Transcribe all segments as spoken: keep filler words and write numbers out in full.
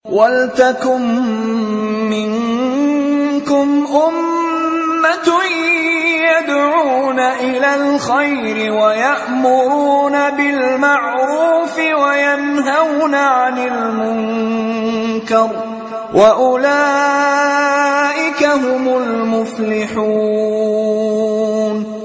وَلْتَكُن مِّنكُمْ أُمَّةٌ يَدْعُونَ إِلَى الْخَيْرِ وَيَأْمُرُونَ بِالْمَعْرُوفِ وَيَنْهَوْنَ عَنِ الْمُنكَرِ وَأُولَئِكَ هُمُ الْمُفْلِحُونَ.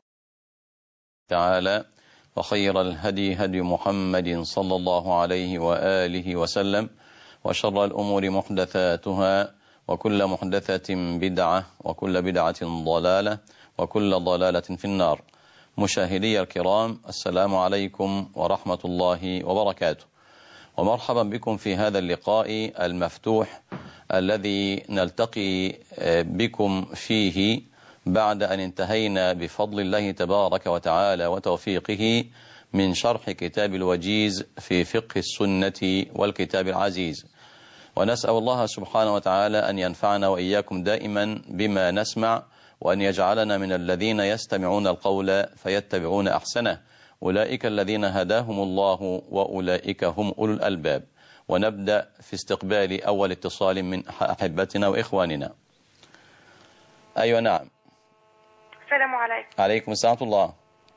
تعالى وخير الهدي هدي محمد صلى الله عليه وآله وسلم، وشر الأمور محدثاتها، وكل محدثة بدعة، وكل بدعة ضلالة، وكل ضلالة في النار. مشاهدي الكرام، السلام عليكم ورحمة الله وبركاته، ومرحبا بكم في هذا اللقاء المفتوح الذي نلتقي بكم فيه بعد أن انتهينا بفضل الله تبارك وتعالى وتوفيقه من شرح كتاب الوجيز في فقه السنة والكتاب العزيز، ونسأل الله سبحانه وتعالى أن ينفعنا وإياكم دائما بما نسمع، وأن يجعلنا من الذين يستمعون القول فيتبعون أحسنه، أولئك الذين هداهم الله وأولئك هم أولو الألباب. ونبدأ في استقبال أول اتصال من أحبتنا وإخواننا. أيوة نعم. السلام عليكم. عليكم السلام ورحمة الله.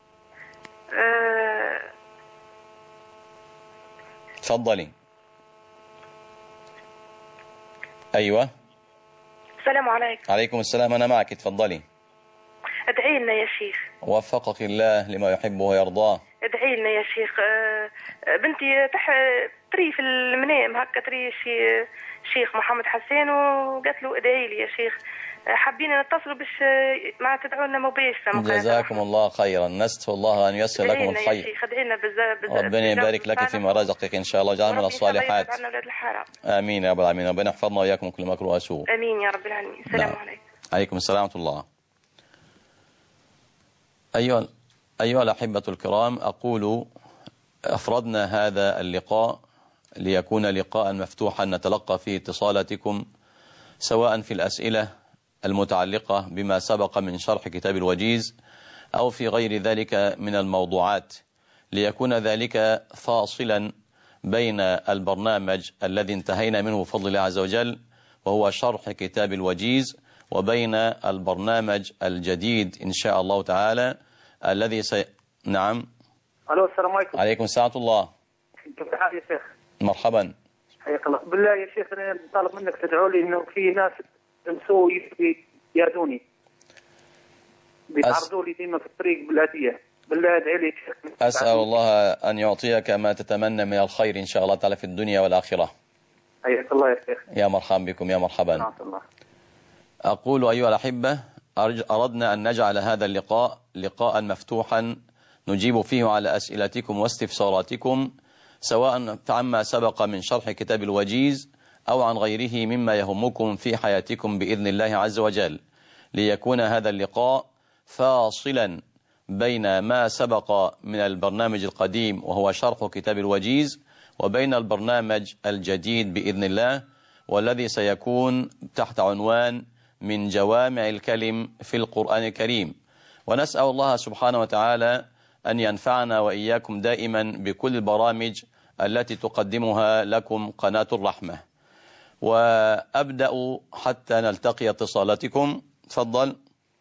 أه... تفضلي. أيوة. السلام عليكم. عليكم السلام، أنا معك، تفضلي. ادعي لنا يا شيخ. وفقك الله لما يحبه ويرضاه. ادعي لنا يا شيخ. أه... بنتي تح تري في المنام هكا، تري شي شيخ محمد حسين، وقالت له ادعي لي يا شيخ. حابين نتصلوا باش ما تدعونا مباشرة. جزاكم الله خيرا، نسأل الله أن ييسر لكم الخير. يا شيخ ادعي لنا بزاف بزاف. ربنا يبارك لك فيما رزقك إن شاء الله، وجعل من الصالحات. آمين يا رب العالمين، ربنا يحفظنا وإياكم كل مكروه وسوء. آمين يا رب العالمين. السلام نعم. عليكم. عليكم السلام ورحمة الله. أيها أيها الأحبة الكرام، أقول أفردنا هذا اللقاء ليكون لقاء مفتوحا نتلقى فيه اتصالاتكم، سواء في الأسئلة المتعلقة بما سبق من شرح كتاب الوجيز أو في غير ذلك من الموضوعات، ليكون ذلك فاصلا بين البرنامج الذي انتهينا منه بفضل الله عز وجل وهو شرح كتاب الوجيز، وبين البرنامج الجديد إن شاء الله تعالى الذي سي... نعم. ألو، السلام عليكم. عليكم السلام ورحمة الله. كيف الحال يا شيخ؟ مرحبا. حياك الله. بالله يا شيخ أنا طالب منك تدعو لي إنه في ناس مسوي يادوني بيتعرضوا لي ديما في الطريق بالأذية، بالله ادعي لي. أسأل الله أن يعطيك ما تتمنى من الخير إن شاء الله تعالى في الدنيا والآخرة. حياك الله يا شيخ. يا مرحبا بكم، يا مرحبا. الله. أقول أيها الأحبة، أردنا أن نجعل هذا اللقاء لقاء مفتوحا نجيب فيه على أسئلتكم واستفساراتكم، سواء عما سبق من شرح كتاب الوجيز أو عن غيره مما يهمكم في حياتكم بإذن الله عز وجل، ليكون هذا اللقاء فاصلا بين ما سبق من البرنامج القديم وهو شرح كتاب الوجيز، وبين البرنامج الجديد بإذن الله، والذي سيكون تحت عنوان من جوامع الكلم في القرآن الكريم. ونسأل الله سبحانه وتعالى أن ينفعنا وإياكم دائما بكل البرامج التي تقدمها لكم قناة الرحمة. وأبدأ حتى نلتقي اتصالاتكم. تفضل.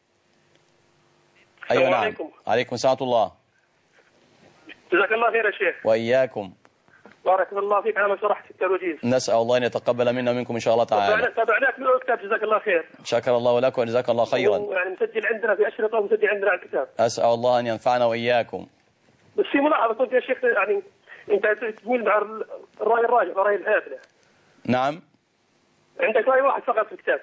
أيوة نعم. عليكم. عليكم السلام ورحمة الله. جزاك الله خير يا شيخ. وإياكم. بارك الله فيك على ما شرحت كتاب الوجيز. نسأل الله أن يتقبل منا ومنكم إن شاء الله تعالى. تابعناك من الكتاب، جزاك الله خير. شكر الله لك وجزاك الله خيرا. يعني مسجل عندنا في أشرطة ومسجل عندنا على الكتاب. أسأل الله أن ينفعنا وإياكم. بس في ملاحظة كنت يا شيخ، يعني أنت تميل مع الرأي الراجح ورأي الحافلة. نعم. عندك رأي واحد فقط في الكتاب.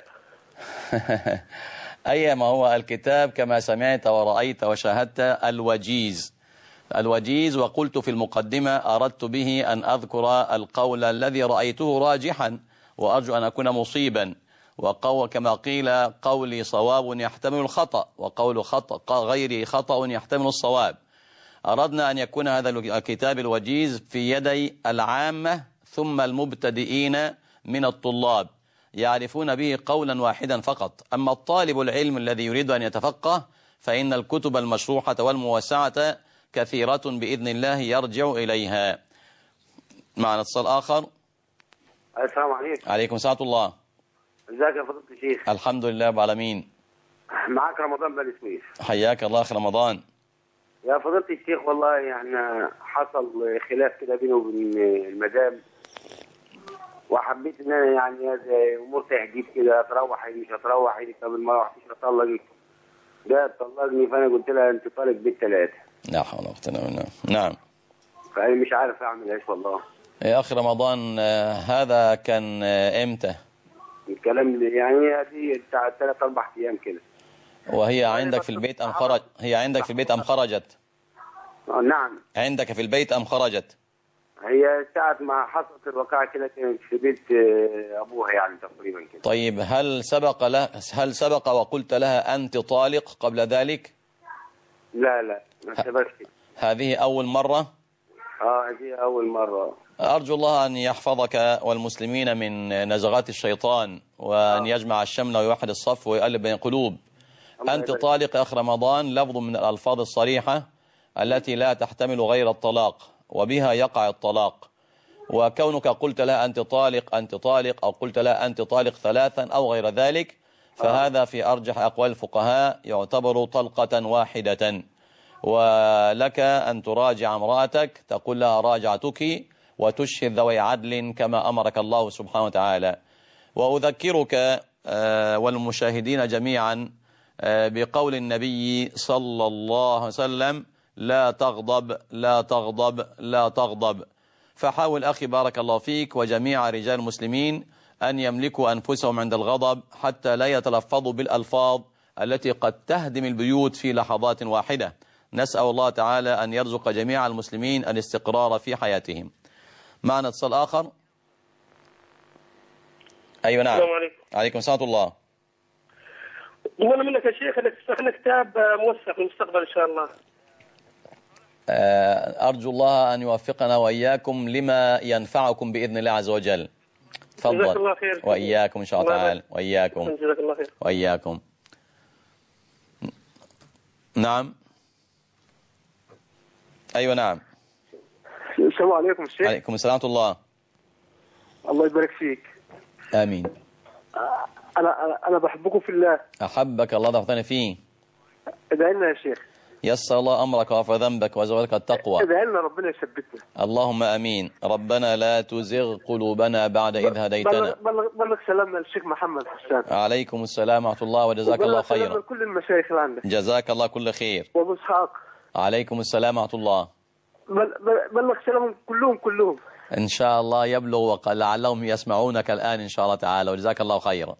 أي ما هو الكتاب كما سمعت ورأيت وشاهدت الوجيز. الوجيز، وقلت في المقدمة أردت به أن أذكر القول الذي رأيته راجحا وأرجو أن أكون مصيبا، وقول كما قيل قولي صواب يحتمل الخطأ، وقول خطأ غيري خطأ يحتمل الصواب. أردنا أن يكون هذا الكتاب الوجيز في يدي العامة ثم المبتدئين من الطلاب يعرفون به قولا واحدا فقط. أما الطالب العلم الذي يريد أن يتفقه فإن الكتب المشروحة والموسعة كثيرة بإذن الله يرجع إليها. معنا اتصال آخر. السلام عليكم. عليكم ساعة الله. ازيك يا فضيلة الشيخ؟ الحمد لله رب العالمين. معاك رمضان بني سويف. حياك الله أخي رمضان. يا فضيلة الشيخ والله يعني حصل خلاف كده بيني وبين المدام، وحبيت ان انا يعني زي امور تهديد كده، تروح مش هتروح، طب ما روحتش هطلقك، ده طلقني، فانا قلت لها انت طالق بالثلاثه. لا حول ولا قوة الا بالله. نعم. فانا مش عارف اعمل ايش والله. يا اخي رمضان، هذا كان امتى؟ الكلام يعني دي بتاع ثلاث اربع ايام كده. وهي عندك في البيت ام خرج؟ هي عندك في البيت ام خرجت؟ نعم. عندك في البيت ام خرجت؟ هي ساعة ما حصلت الواقعة كده كانت في بيت أبوها يعني تقريبا كده. طيب هل سبق له هل سبق وقلت لها أنت طالق قبل ذلك؟ لا لا ما سبقش. هذه أول مرة؟ اه هذه أول مرة. أرجو الله أن يحفظك والمسلمين من نزغات الشيطان، وأن يجمع الشمل ويوحد الصف ويقلب بين القلوب. أنت طالق يا أخ رمضان لفظ من الألفاظ الصريحة التي لا تحتمل غير الطلاق، وبها يقع الطلاق. وكونك قلت لا أنت طالق أنت طالق أو قلت لا أنت طالق ثلاثا أو غير ذلك، فهذا في أرجح أقوال الفقهاء يعتبر طلقة واحدة، ولك أن تراجع امرأتك، تقول لها راجعتك، وتشهد ذوي عدل كما أمرك الله سبحانه وتعالى. وأذكرك والمشاهدين جميعا بقول النبي صلى الله عليه وسلم: لا تغضب لا تغضب لا تغضب. فحاول أخي بارك الله فيك وجميع رجال المسلمين أن يملكوا أنفسهم عند الغضب، حتى لا يتلفظوا بالألفاظ التي قد تهدم البيوت في لحظات واحدة. نسأل الله تعالى أن يرزق جميع المسلمين الاستقرار في حياتهم. معنا اتصال آخر. أيوة نعم. السلام عليكم. عليكم السلام ورحمة الله. قلنا منك يا شيخ انك تفتح لنا كتاب موثق للمستقبل ان شاء الله. أرجو الله أن يوفقنا وإياكم لما ينفعكم بإذن الله عز وجل. تفضل. جزاك الله خير. وإياكم إن شاء الله تعالى. وإياكم. جزاك الله خير. وإياكم. نعم. أيوة نعم. السلام عليكم الشيخ. عليكم السلام ورحمة الله. الله يبارك فيك. آمين. أنا أنا أنا بحبكم في الله. أحبك الله ضغطني فيه. ادعي لنا يا شيخ. يسر الله أمرك وغفر ذنبك وزودك التقوى. ادعي لنا ربنا يثبتنا. اللهم آمين. ربنا لا تزغ قلوبنا بعد إذ هديتنا. بلغ, بلغ سلامنا للشيخ محمد حسان. عليكم السلام ورحمة الله وجزاك الله خيرا. بلغ كل المشايخ اللي عندك. جزاك الله كل خير. وابو اسحاق. عليكم السلام ورحمة الله. بلغ سلامهم كلهم كلهم. إن شاء الله يبلغ، وقال لعلهم يسمعونك الآن إن شاء الله تعالى، وجزاك الله خيرا.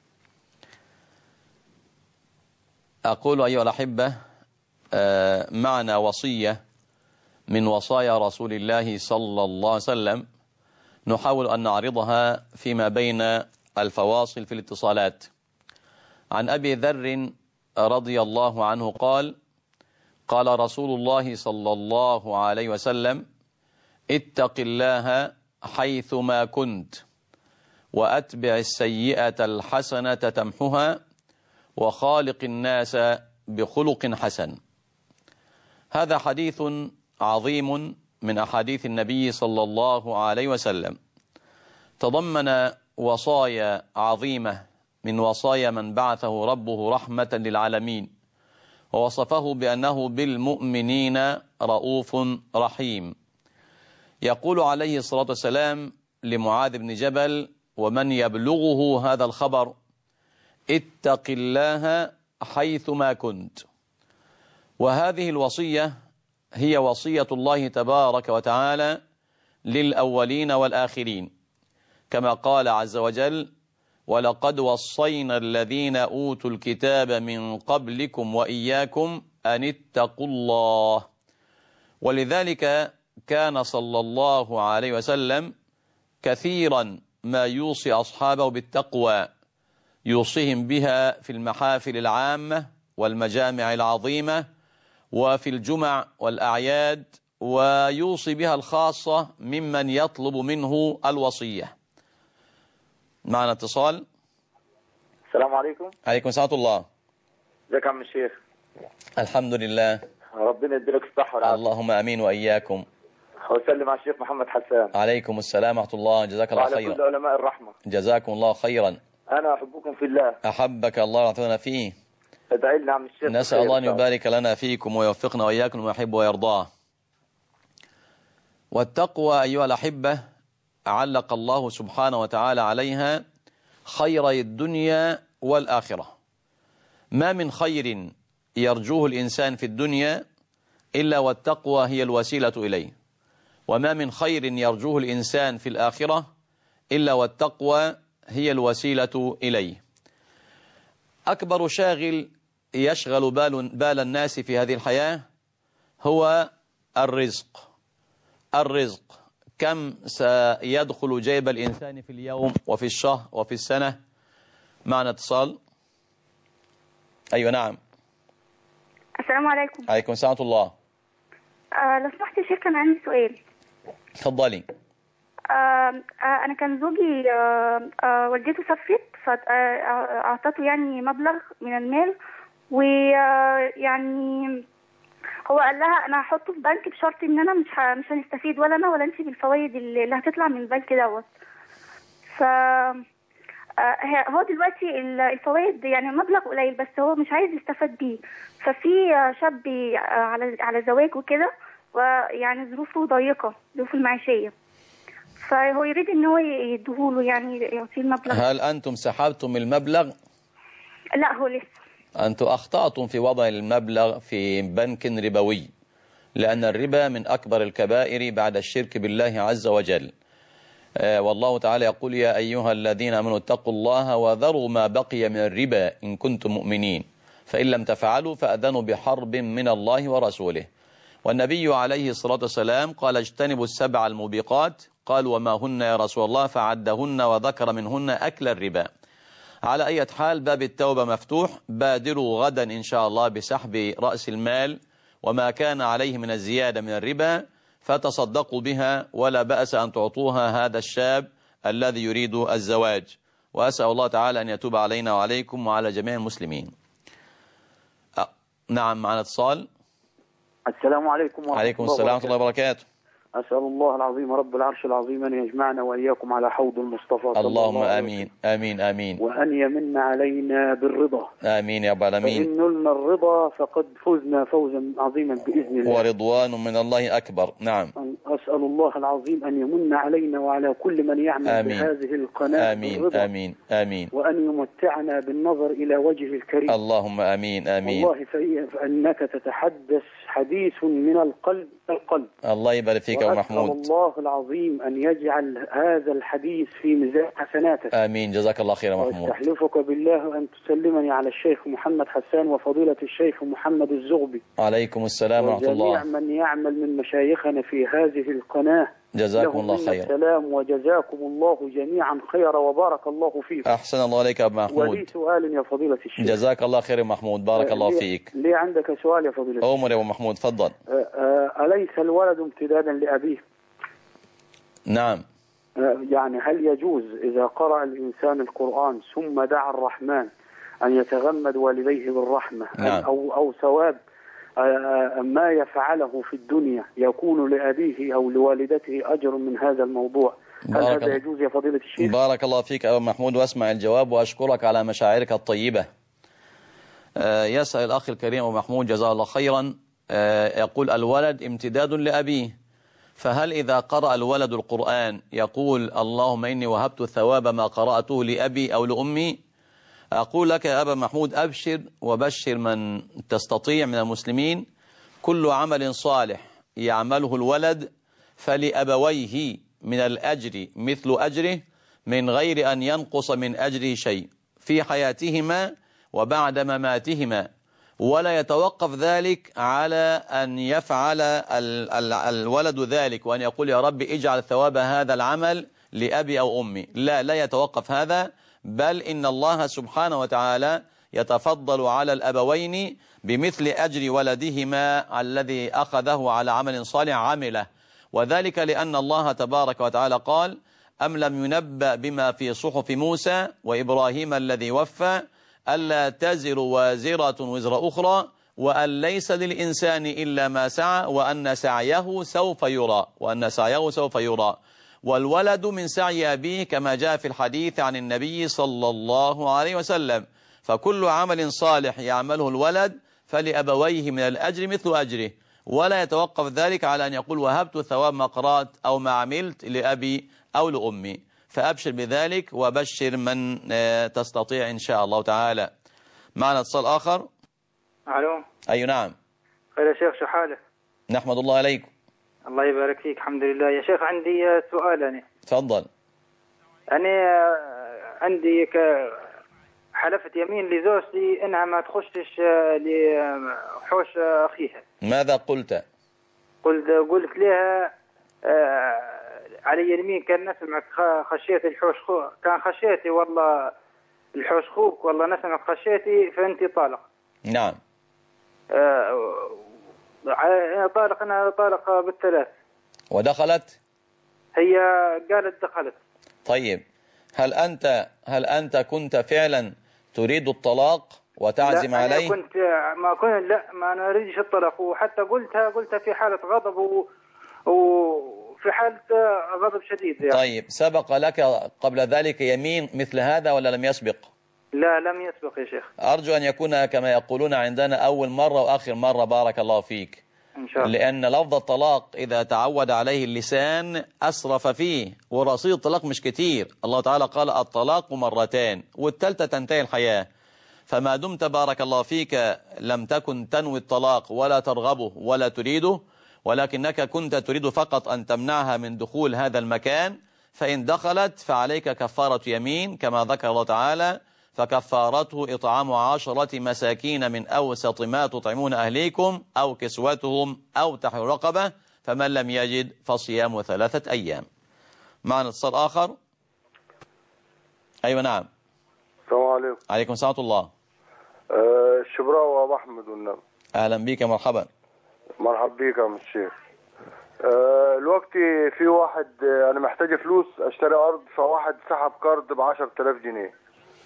أقول أيها الأحبة، معنا وصية من وصايا رسول الله صلى الله عليه وسلم، نحاول أن نعرضها فيما بين الفواصل في الاتصالات. عن أبي ذر رضي الله عنه قال: قال رسول الله صلى الله عليه وسلم: اتق الله حيثما كنت، وأتبع السيئة الحسنة تمحها، وخالق الناس بخلق حسن. هذا حديث عظيم من أحاديث النبي صلى الله عليه وسلم، تضمن وصايا عظيمة من وصايا من بعثه ربه رحمة للعالمين، ووصفه بأنه بالمؤمنين رؤوف رحيم. يقول عليه الصلاة والسلام لمعاذ بن جبل ومن يبلغه هذا الخبر: اتق الله حيثما كنت. وهذه الوصية هي وصية الله تبارك وتعالى للأولين والآخرين، كما قال عز وجل: ولقد وصينا الذين أوتوا الكتاب من قبلكم وإياكم أن اتقوا الله. ولذلك كان صلى الله عليه وسلم كثيرا ما يوصي أصحابه بالتقوى، يوصيهم بها في المحافل العامة والمجامع العظيمة وفي الجمع والأعياد، ويوصي بها الخاصة ممن يطلب منه الوصية. معنا اتصال. السلام عليكم. عليكم السلام ورحمة الله. ازيك يا عم الشيخ؟ الحمد لله. ربنا يديلك الصحة والعافية. اللهم امين واياكم. وسلم على الشيخ محمد حسان. عليكم السلام ورحمة الله، جزاك الله وعلى خيرا. كل علماء الرحمة. جزاكم الله خيرا. أنا أحبكم في الله. أحبك الله ورحمنا فيه. ادعي لنا عم الشيخ. نسأل الله أن يبارك لنا فيكم ويوفقنا وإياكم وما يحب ويرضاه. والتقوى أيها الأحبة علق الله سبحانه وتعالى عليها خيري الدنيا والآخرة. ما من خير يرجوه الإنسان في الدنيا إلا والتقوى هي الوسيلة إليه، وما من خير يرجوه الإنسان في الآخرة إلا والتقوى هي الوسيلة إليه. أكبر شاغل يشغل بال, بال الناس في هذه الحياة هو الرزق. الرزق كم سيدخل جيب الإنسان في اليوم وفي الشهر وفي السنة؟ معنا اتصال. أيوة نعم. السلام عليكم. عليكم السلام ورحمة الله. آه لو سمحت يا شيخ كان عندي سؤال. تفضلي. آه آه أنا كان زوجي آه آه والدته سافرت فأعطته يعني مبلغ من المال، ويعني هو قال لها أنا هحطه في بنك بشرط إن أنا مش مش هنستفيد ولا أنا ولا أنت بالفوائد اللي هتطلع من البنك دوت. ف هو دلوقتي الفوائد يعني مبلغ قليل بس هو مش عايز يستفاد بيه. ففي شاب على على زواج وكده، ويعني ظروفه ضيقة، ظروفه المعيشية، فهو يريد ان هو يديهوله يعني يعطيه المبلغ. هل أنتم سحبتم المبلغ؟ لا هو لسه. أنتم أخطأتم في وضع المبلغ في بنك ربوي، لأن الربا من أكبر الكبائر بعد الشرك بالله عز وجل. آه والله تعالى يقول يا أيها الذين آمنوا اتقوا الله وذروا ما بقي من الربا إن كنتم مؤمنين فإن لم تفعلوا فأذنوا بحرب من الله ورسوله. والنبي عليه الصلاة والسلام قال اجتنبوا السبع الموبقات، قال وما هن يا رسول الله؟ فعدهن وذكر منهن أكل الربا. على أي حال باب التوبة مفتوح، بادروا غدا إن شاء الله بسحب رأس المال وما كان عليه من الزيادة من الربا فتصدقوا بها، ولا بأس أن تعطوها هذا الشاب الذي يريد الزواج. وأسأل الله تعالى أن يتوب علينا وعليكم وعلى جميع المسلمين. أه نعم معنا اتصال. السلام عليكم ورحمة الله. عليكم السلام ورحمة الله وبركاته. أسأل الله العظيم رب العرش العظيم أن يجمعنا وإياكم على حوض المصطفى. اللهم آمين آمين آمين. وأن يمن علينا بالرضا. آمين يا رب العالمين. فإن نلنا الرضا فقد فزنا فوزا عظيما بإذن الله. ورضوان من الله أكبر. نعم. أسأل الله العظيم أن يمن علينا وعلى كل من يعمل آمين. بهذه القناة آمين بالرضا. آمين آمين. وأن يمتعنا بالنظر إلى وجهه الكريم. اللهم آمين آمين. والله فإنك تتحدث حديث من القلب القلب. الله يبارك فيك يا محمود. وأسأل الله العظيم أن يجعل هذا الحديث في ميزان حسناتك. آمين جزاك الله خير يا محمود. واستحلفك بالله أن تسلمني على الشيخ محمد حسان وفضيلة الشيخ محمد الزغبي. عليكم السلام ورحمة الله. وجميع من يعمل من مشايخنا في هذه القناة. جزاكم الله خير. السلام وجزاكم الله جميعا خيرا وبارك الله فيكم. أحسن الله عليك يا أبو محمود. ولي سؤال يا فضيلة الشيخ. جزاك الله خير يا محمود، بارك الله لي فيك. لي عندك سؤال يا فضيلة الشيخ. أمر يا أبو محمود تفضل. أليس الولد امتدادا لأبيه؟ نعم. يعني هل يجوز إذا قرأ الإنسان القرآن ثم دعا الرحمن أن يتغمد والديه بالرحمة؟ نعم. أو أو ثواب ما يفعله في الدنيا يكون لأبيه أو لوالدته أجر من هذا الموضوع؟ هل هذا الله. يجوز يا فضيلة الشيخ؟ بارك الله فيك أبو محمود، واسمع الجواب وأشكرك على مشاعرك الطيبة. آه يسأل الأخ الكريم أبو محمود جزاه الله خيرا، آه يقول الولد امتداد لأبيه، فهل إذا قرأ الولد القرآن يقول اللهم إني وهبت ثواب ما قرأته لأبي أو لأمي؟ أقول لك يا أبا محمود أبشر وبشر من تستطيع من المسلمين، كل عمل صالح يعمله الولد فلأبويه من الأجر مثل أجره من غير أن ينقص من أجره شيء في حياتهما وبعد مماتهما، ولا يتوقف ذلك على أن يفعل ال ال الولد ذلك وأن يقول يا رب اجعل ثواب هذا العمل لأبي أو أمي. لا لا يتوقف هذا، بل إن الله سبحانه وتعالى يتفضل على الأبوين بمثل أجر ولدهما الذي أخذه على عمل صالح عمله، وذلك لأن الله تبارك وتعالى قال أم لم ينبأ بما في صحف موسى وإبراهيم الذي وفى ألا تزر وازرة وزر أخرى وأن ليس للإنسان إلا ما سعى وأن سعيه سوف يرى وأن سعيه سوف يرى والولد من سعي أبيه كما جاء في الحديث عن النبي صلى الله عليه وسلم. فكل عمل صالح يعمله الولد فلأبويه من الأجر مثل أجره، ولا يتوقف ذلك على أن يقول وهبت ثواب ما قرأت أو ما عملت لأبي أو لأمي. فأبشر بذلك وبشر من تستطيع إن شاء الله تعالى. معنا اتصال آخر. ألو. أي نعم. خير يا شيخ، شو حالك؟ نحمد الله عليكم. الله يبارك فيك. الحمد لله. يا شيخ عندي سؤال. أنا تفضل. أنا عندي ك حلفت يمين لزوجتي إنها ما تخشش لحوش أخيها. ماذا قلت؟ قلت قلت لها علي اليمين كان نسمعك خشيتي الحوش خو كان خشيتي والله الحوش خوك والله نسمعك خشيتي فأنت طالق. نعم. طالق أنا طالق بالثلاث. ودخلت؟ هي قالت دخلت. طيب هل أنت هل أنت كنت فعلا تريد الطلاق وتعزم عليه؟ لا أنا كنت ما كنت لا ما أنا أريدش الطلاق، وحتى قلتها قلتها في حالة غضب و... وفي حالة غضب شديد يعني. طيب سبق لك قبل ذلك يمين مثل هذا ولا لم يسبق؟ لا لم يسبق يا شيخ. أرجو أن يكون كما يقولون عندنا أول مرة وآخر مرة. بارك الله فيك. إن شاء الله. لأن لفظ الطلاق إذا تعود عليه اللسان أسرف فيه، ورصيد الطلاق مش كتير. الله تعالى قال الطلاق مرتان والثالثة تنتهي الحياة. فما دمت بارك الله فيك لم تكن تنوي الطلاق ولا ترغبه ولا تريده، ولكنك كنت تريد فقط أن تمنعها من دخول هذا المكان، فإن دخلت فعليك كفارة يمين كما ذكر الله تعالى فكفارته إطعام عشرة مساكين من أوسط ما تطعمون أهليكم أو كسوتهم أو تحرير رقبة، فمن لم يجد فصيام ثلاثة أيام. معنا اتصال آخر. أيوة نعم. السلام عليكم. عليكم السلام ورحمة الله. أه الشبراء وأبو أحمد والنبي. أهلا بك مرحبا. مرحبا بك يا الشيخ. أه الوقت في واحد أه أنا محتاج فلوس أشتري أرض، فواحد سحب قرض بعشرة آلاف جنيه.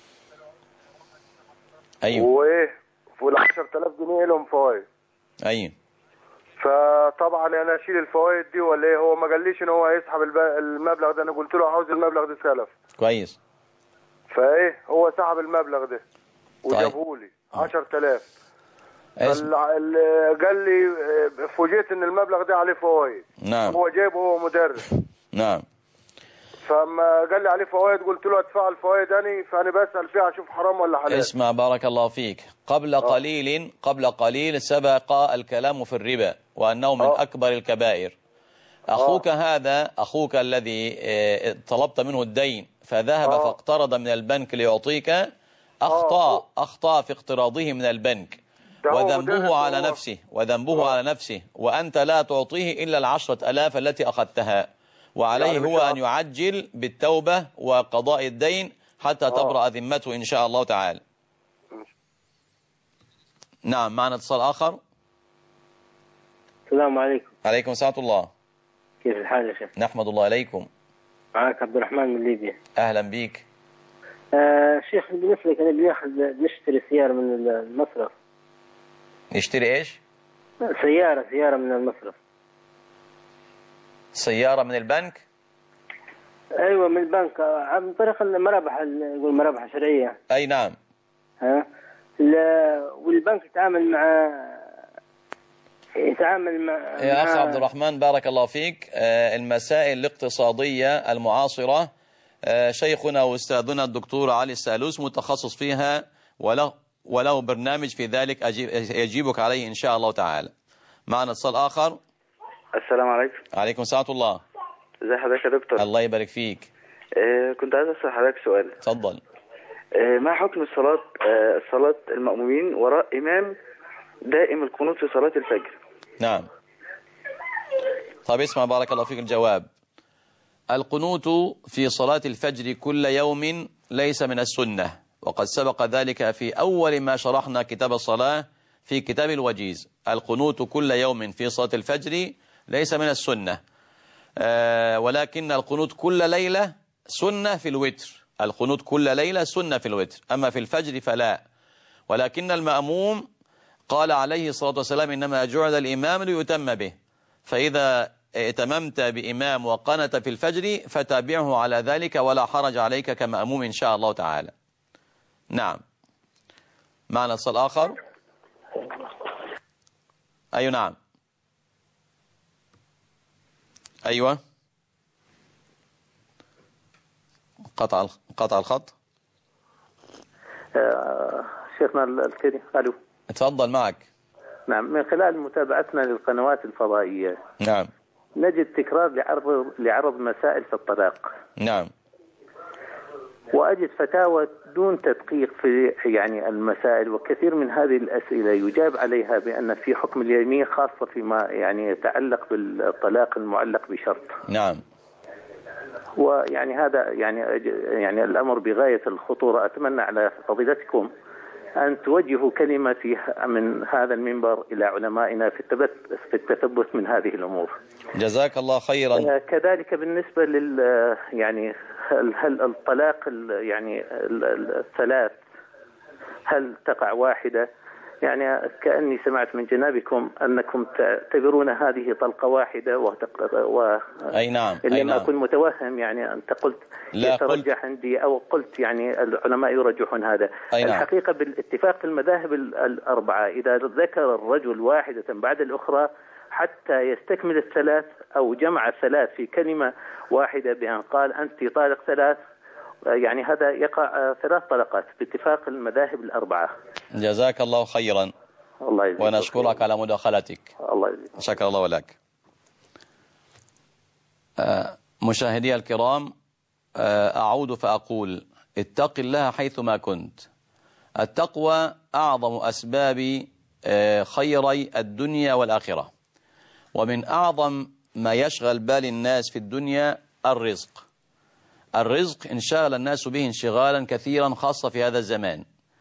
أيوة. وإيه وال عشرة آلاف جنيه لهم فوائد. أيوة. فطبعا أنا أشيل الفوائد دي ولا إيه؟ هو ما قاليش إن هو هيسحب المبلغ ده، أنا قلت له عاوز المبلغ ده سلف. كويس. فإيه هو سحب المبلغ ده وجابه لي عشرة آلاف. قال لي فوجئت ان المبلغ ده عليه فوائد. نعم. هو جايبه هو مدرس. نعم. فما قال لي عليه فوائد قلت له ادفع الفوائد اني، فانا بسأل فيها اشوف حرام ولا حلال. اسمع بارك الله فيك، قبل أوه. قليل قبل قليل سبق الكلام في الربا وأنه من أوه. أكبر الكبائر. أخوك أوه. هذا أخوك الذي طلبت منه الدين فذهب أوه. فاقترض من البنك ليعطيك، أخطأ أخطأ في اقتراضه من البنك وذنبه على نفسه وذنبه أوه. على نفسه، وأنت لا تعطيه إلا العشرة ألاف التي أخذتها، وعليه يعني هو أن يعجل بالتوبة وقضاء الدين حتى أوه. تبرأ ذمته إن شاء الله تعالى. نعم. معنا اتصال آخر. السلام عليكم. عليكم السلام ورحمة الله. كيف الحال يا شيخ؟ نحمد الله عليكم. معك عبد الرحمن من ليبيا. أهلا بيك. آه شيخ بالنسبة كنا بناخذ نشتري سيارة من المصرف. نشتري إيش؟ سيارة سيارة من المصرف. سيارة من البنك؟ أيوة من البنك عن طريق المرابح، نقول مرابح شرعية. أي نعم. ها والبنك يتعامل مع يتعامل مع يا أخ عبد الرحمن بارك الله فيك، المسائل الاقتصادية المعاصرة شيخنا وأستاذنا الدكتور علي السالوس متخصص فيها وله وله برنامج في ذلك يجيبك عليه إن شاء الله تعالى. معنا اتصال آخر. السلام عليكم. عليكم السلام ورحمة الله. ازي حضرتك يا دكتور؟ الله يبارك فيك. آه كنت عايز أسأل حضرتك سؤال. اتفضل. آه ما حكم الصلاة آه صلاة المأمومين وراء إمام دائم القنوت في صلاة الفجر؟ نعم. طيب اسمع بارك الله فيك الجواب. القنوت في صلاة الفجر كل يوم ليس من السنة، وقد سبق ذلك في أول ما شرحنا كتاب الصلاة في كتاب الوجيز. القنوت كل يوم في صلاة الفجر ليس من السنة، آه ولكن القنوت كل ليلة سنة في الوتر. القنوت كل ليلة سنة في الوتر، أما في الفجر فلا. ولكن المأموم قال عليه الصلاة والسلام إنما جعل الإمام ليتم به، فإذا ائتممت بإمام وقنت في الفجر فتابعه على ذلك ولا حرج عليك كمأموم إن شاء الله تعالى. نعم. معنا اتصال آخر. أيوة نعم. أيوة. قطع قطع الخط. آه شيخنا الكريم. ألو. اتفضل معك. نعم، من خلال متابعتنا للقنوات الفضائية نعم نجد تكرار لعرض لعرض مسائل في الطلاق. نعم. وأجد فتاوى دون تدقيق في يعني المسائل، وكثير من هذه الأسئلة يجاب عليها بأن في حكم اليمين خاصة فيما يعني يتعلق بالطلاق المعلق بشرط. نعم. ويعني هذا يعني يعني الأمر بغاية الخطورة. أتمنى على فضيلتكم أن توجهوا كلمة في من هذا المنبر إلى علمائنا في التثبت في التثبت من هذه الأمور. جزاك الله خيرا. كذلك بالنسبة لل يعني هل الطلاق يعني الثلاث هل تقع واحدة؟ يعني كأني سمعت من جنابكم أنكم تعتبرون هذه طلقة واحدة وتق... و أي نعم. إنما أي نعم. أكون متوهم يعني أنت قلت يترجح عندي أو قلت يعني العلماء يرجحون هذا. أي نعم. الحقيقة بالاتفاق في المذاهب الأربعة إذا ذكر الرجل واحدة بعد الأخرى حتى يستكمل الثلاث أو جمع الثلاث في كلمة واحدة بأن قال أنت طالق ثلاث، يعني هذا يقع ثلاث طلقات باتفاق المذاهب الأربعة. جزاك الله خيرا. الله يجزيك. ونشكرك على مداخلتك. الله يجزيك. شكر الله لك. مشاهدي الكرام، أعود فأقول اتق الله حيثما كنت. التقوى أعظم أسباب خيري الدنيا والآخرة، ومن أعظم ما يشغل بال الناس في الدنيا الرزق. الرزق انشغل الناس به انشغالا كثيرا خاصة في هذا الزمان،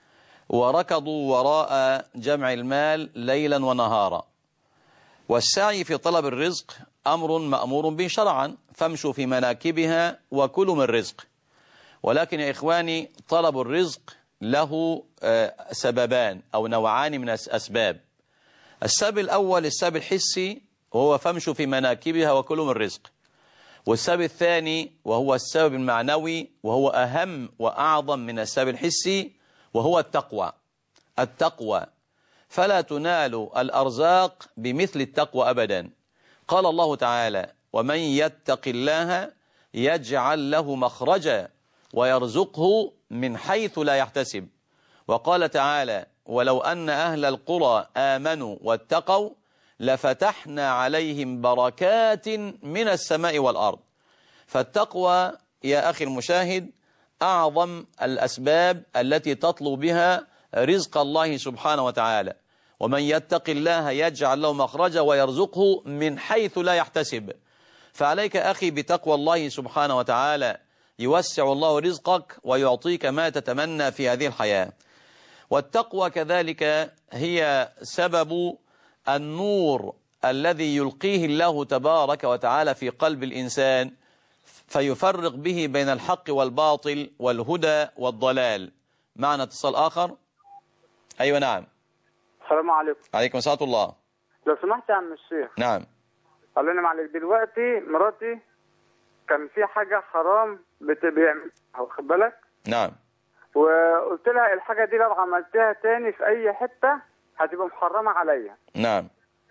وركضوا وراء جمع المال ليلا ونهارا. والسعي في طلب الرزق أمر مأمور به شرعا، فامشوا في مناكبها وكلوا من رزق. ولكن يا إخواني، طلب الرزق له سببان أو نوعان من الأسباب. السبب الأول السبب الحسي، وهو فامشوا في مناكبها وكلوا من رزق. والسبب الثاني وهو السبب المعنوي، وهو أهم وأعظم من السبب الحسي، وهو التقوى. التقوى فلا تنال الأرزاق بمثل التقوى أبدا. قال الله تعالى: ومن يتق الله يجعل له مخرجا ويرزقه من حيث لا يحتسب. وقال تعالى: ولو أن أهل القرى آمنوا واتقوا لفتحنا عليهم بركات من السماء والأرض. فالتقوى يا أخي المشاهد أعظم الأسباب التي تطلب بها رزق الله سبحانه وتعالى. ومن يتق الله يجعل له مخرجا ويرزقه من حيث لا يحتسب. فعليك أخي بتقوى الله سبحانه وتعالى، يوسع الله رزقك ويعطيك ما تتمنى في هذه الحياة. والتقوى كذلك هي سبب النور الذي يلقيه الله تبارك وتعالى في قلب الإنسان، فيفرق به بين الحق والباطل والهدى والضلال. معنا اتصال آخر. أيوة نعم. السلام عليكم. عليكم السلام الله. لو سمحت يا عم الشيخ. نعم. قال لنا معلش، دلوقتي مراتي كان في حاجة حرام بتبيعملها، واخد بالك؟ نعم. وقلت لها الحاجة دي لو عملتها تاني في أي حتة هتبقى محرمة عليا. نعم.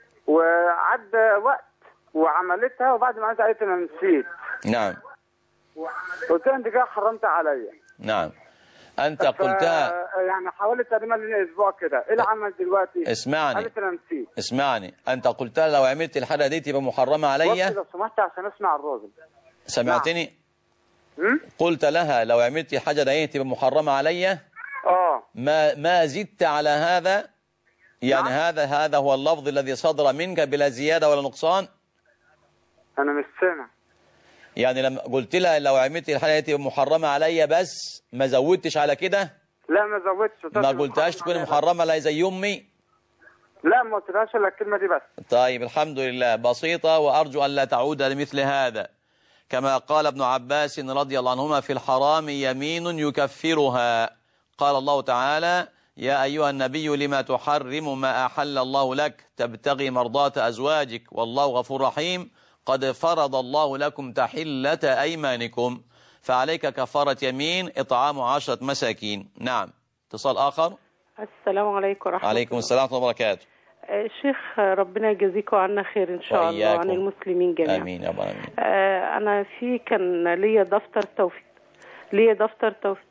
وعدى وقت وعملتها، وبعد ما عملتها قالت أنا نسيت. نعم. قلت لها أنت كده حرمت عليا. نعم. أنت قلتها يعني حوالي تقريبا لنا أسبوع كده. إيه العمل دلوقتي؟ اسمعني. قالت أنا نسيت. اسمعني، أنت قلتها لو عملت الحاجة دي تبقى محرمة عليا. لو سمحت عشان أسمع الراجل. سمعتني؟ نعم. قلت لها لو عملت حاجة دي تبقى محرمة عليا. اه ما ما زدت على هذا، يعني نعم. هذا هذا هو اللفظ الذي صدر منك بلا زيادة ولا نقصان. أنا مش سامع. يعني لما قلت لها لو عملت الحاجة دي محرمة عليا بس ما زودتش على كده؟ لا ما زودتش. ما قلتهاش تكون محرمة لا زي أمي؟ لا ما قلتلهاش الا الكلمة دي بس. طيب الحمد لله، بسيطة، وأرجو أن لا تعود لمثل هذا. كما قال ابن عباس رضي الله عنهما: في الحرام يمين يكفرها. قال الله تعالى: يا أيها النبي لما تحرم ما أحل الله لك تبتغي مرضات أزواجك والله غفور رحيم قد فرض الله لكم تحلة أيمانكم فعليك كفارة يمين إطعام عشرة مساكين. نعم. اتصال آخر. السلام عليكم ورحمة الله. عليكم السلام ورحمة الله وبركاته. شيخ ربنا يجزيكم عنا خير إن شاء الله عن المسلمين جميعا. آمين يا رب العالمين. أنا في كان ليا دفتر توفير ليا دفتر توفير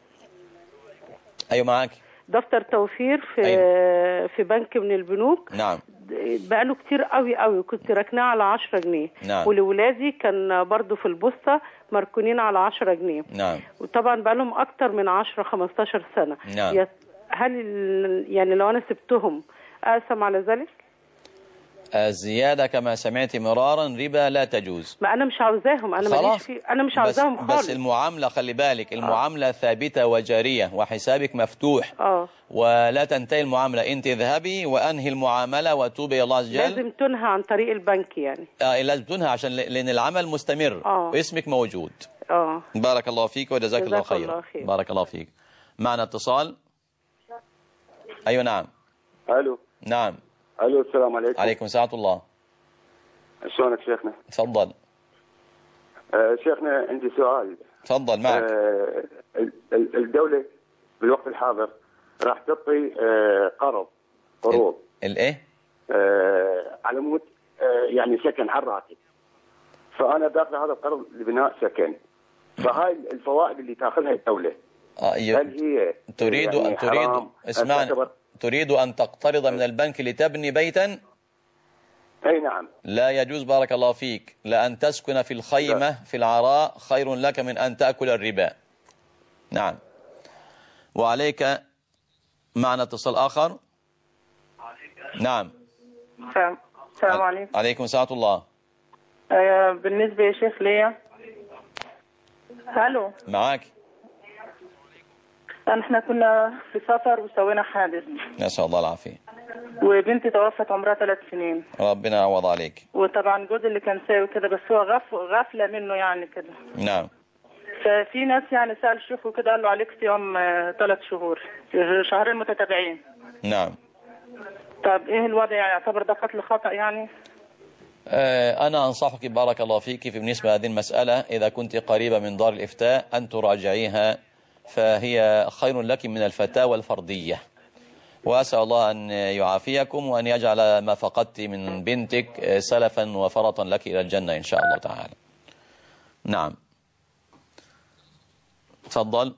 أيوة معاك. دفتر توفير في أيوة. في بنك من البنوك. نعم. بقاله كتير قوي قوي كنت راكناه على عشرة جنيه. نعم. ولولادي كان برضو في البوسطة مركونين على عشرة جنيه. نعم. وطبعا بقالهم أكتر من عشرة خمستاشر سنة. نعم. هل يعني لو أنا سبتهم أقسم على ذلك؟ الزيادة كما سمعت مرارا ربا لا تجوز. ما أنا مش عاوزاهم أنا ماليش في أنا مش عاوزاهم خالص. بس المعاملة خلي بالك المعاملة آه. ثابتة وجارية وحسابك مفتوح. آه. ولا تنتهي المعاملة. أنت اذهبي وأنهي المعاملة وتوبي الله عز وجل. لازم تنهى عن طريق البنك يعني. آه لازم تنهى عشان لأن العمل مستمر. آه. واسمك موجود. آه. بارك الله فيك وجزاك الله خير. الله خير. بارك الله فيك. معنا اتصال. أيوة نعم. ألو. نعم. ألو السلام عليكم. عليكم السلام ورحمة الله. شلونك شيخنا؟ تفضل. آه شيخنا عندي سؤال. تفضل معك. آه الدولة بالوقت الحاضر راح تعطي آه قرض قروض. الايه؟ آه على مود آه يعني سكن على الراتب. فأنا داخل هذا القرض لبناء سكن. فهاي الفوائد اللي تاخذها الدولة. آه ي... هل هي تريد يعني أن تريد اسمعني تريد أن تقترض من البنك لتبني بيتا؟ أي نعم. لا يجوز بارك الله فيك. لأن تسكن في الخيمة لا. في العراء خير لك من أن تأكل الربا. نعم. وعليك معنا اتصال آخر. نعم. السلام عليكم. عليكم السلام ورحمة الله. آه بالنسبة يا شيخ ليا. الو. معاك. احنا كنا في سفر وسوينا حادث. نسأل الله العافية. وبنتي توفت عمرها ثلاث سنين. ربنا يعوض عليك. وطبعا جوزي اللي كان ساوي كده بس هو غف غفلة منه يعني كده. نعم. ففي ناس يعني سأل الشيخ وكده قال له عليك صيام ثلاث شهور شهرين متتابعين. نعم. طب ايه الوضع يعني يعتبر ده قتل خطأ يعني؟ آه أنا أنصحك بارك الله فيك في بالنسبة لهذه المسألة إذا كنت قريبة من دار الإفتاء أن تراجعيها فهي خير لك من الفتاوى الفردية. وأسأل الله أن يعافيكم وأن يجعل ما فقدت من بنتك سلفا وفرطا لك إلى الجنة إن شاء الله تعالى. نعم. تفضل.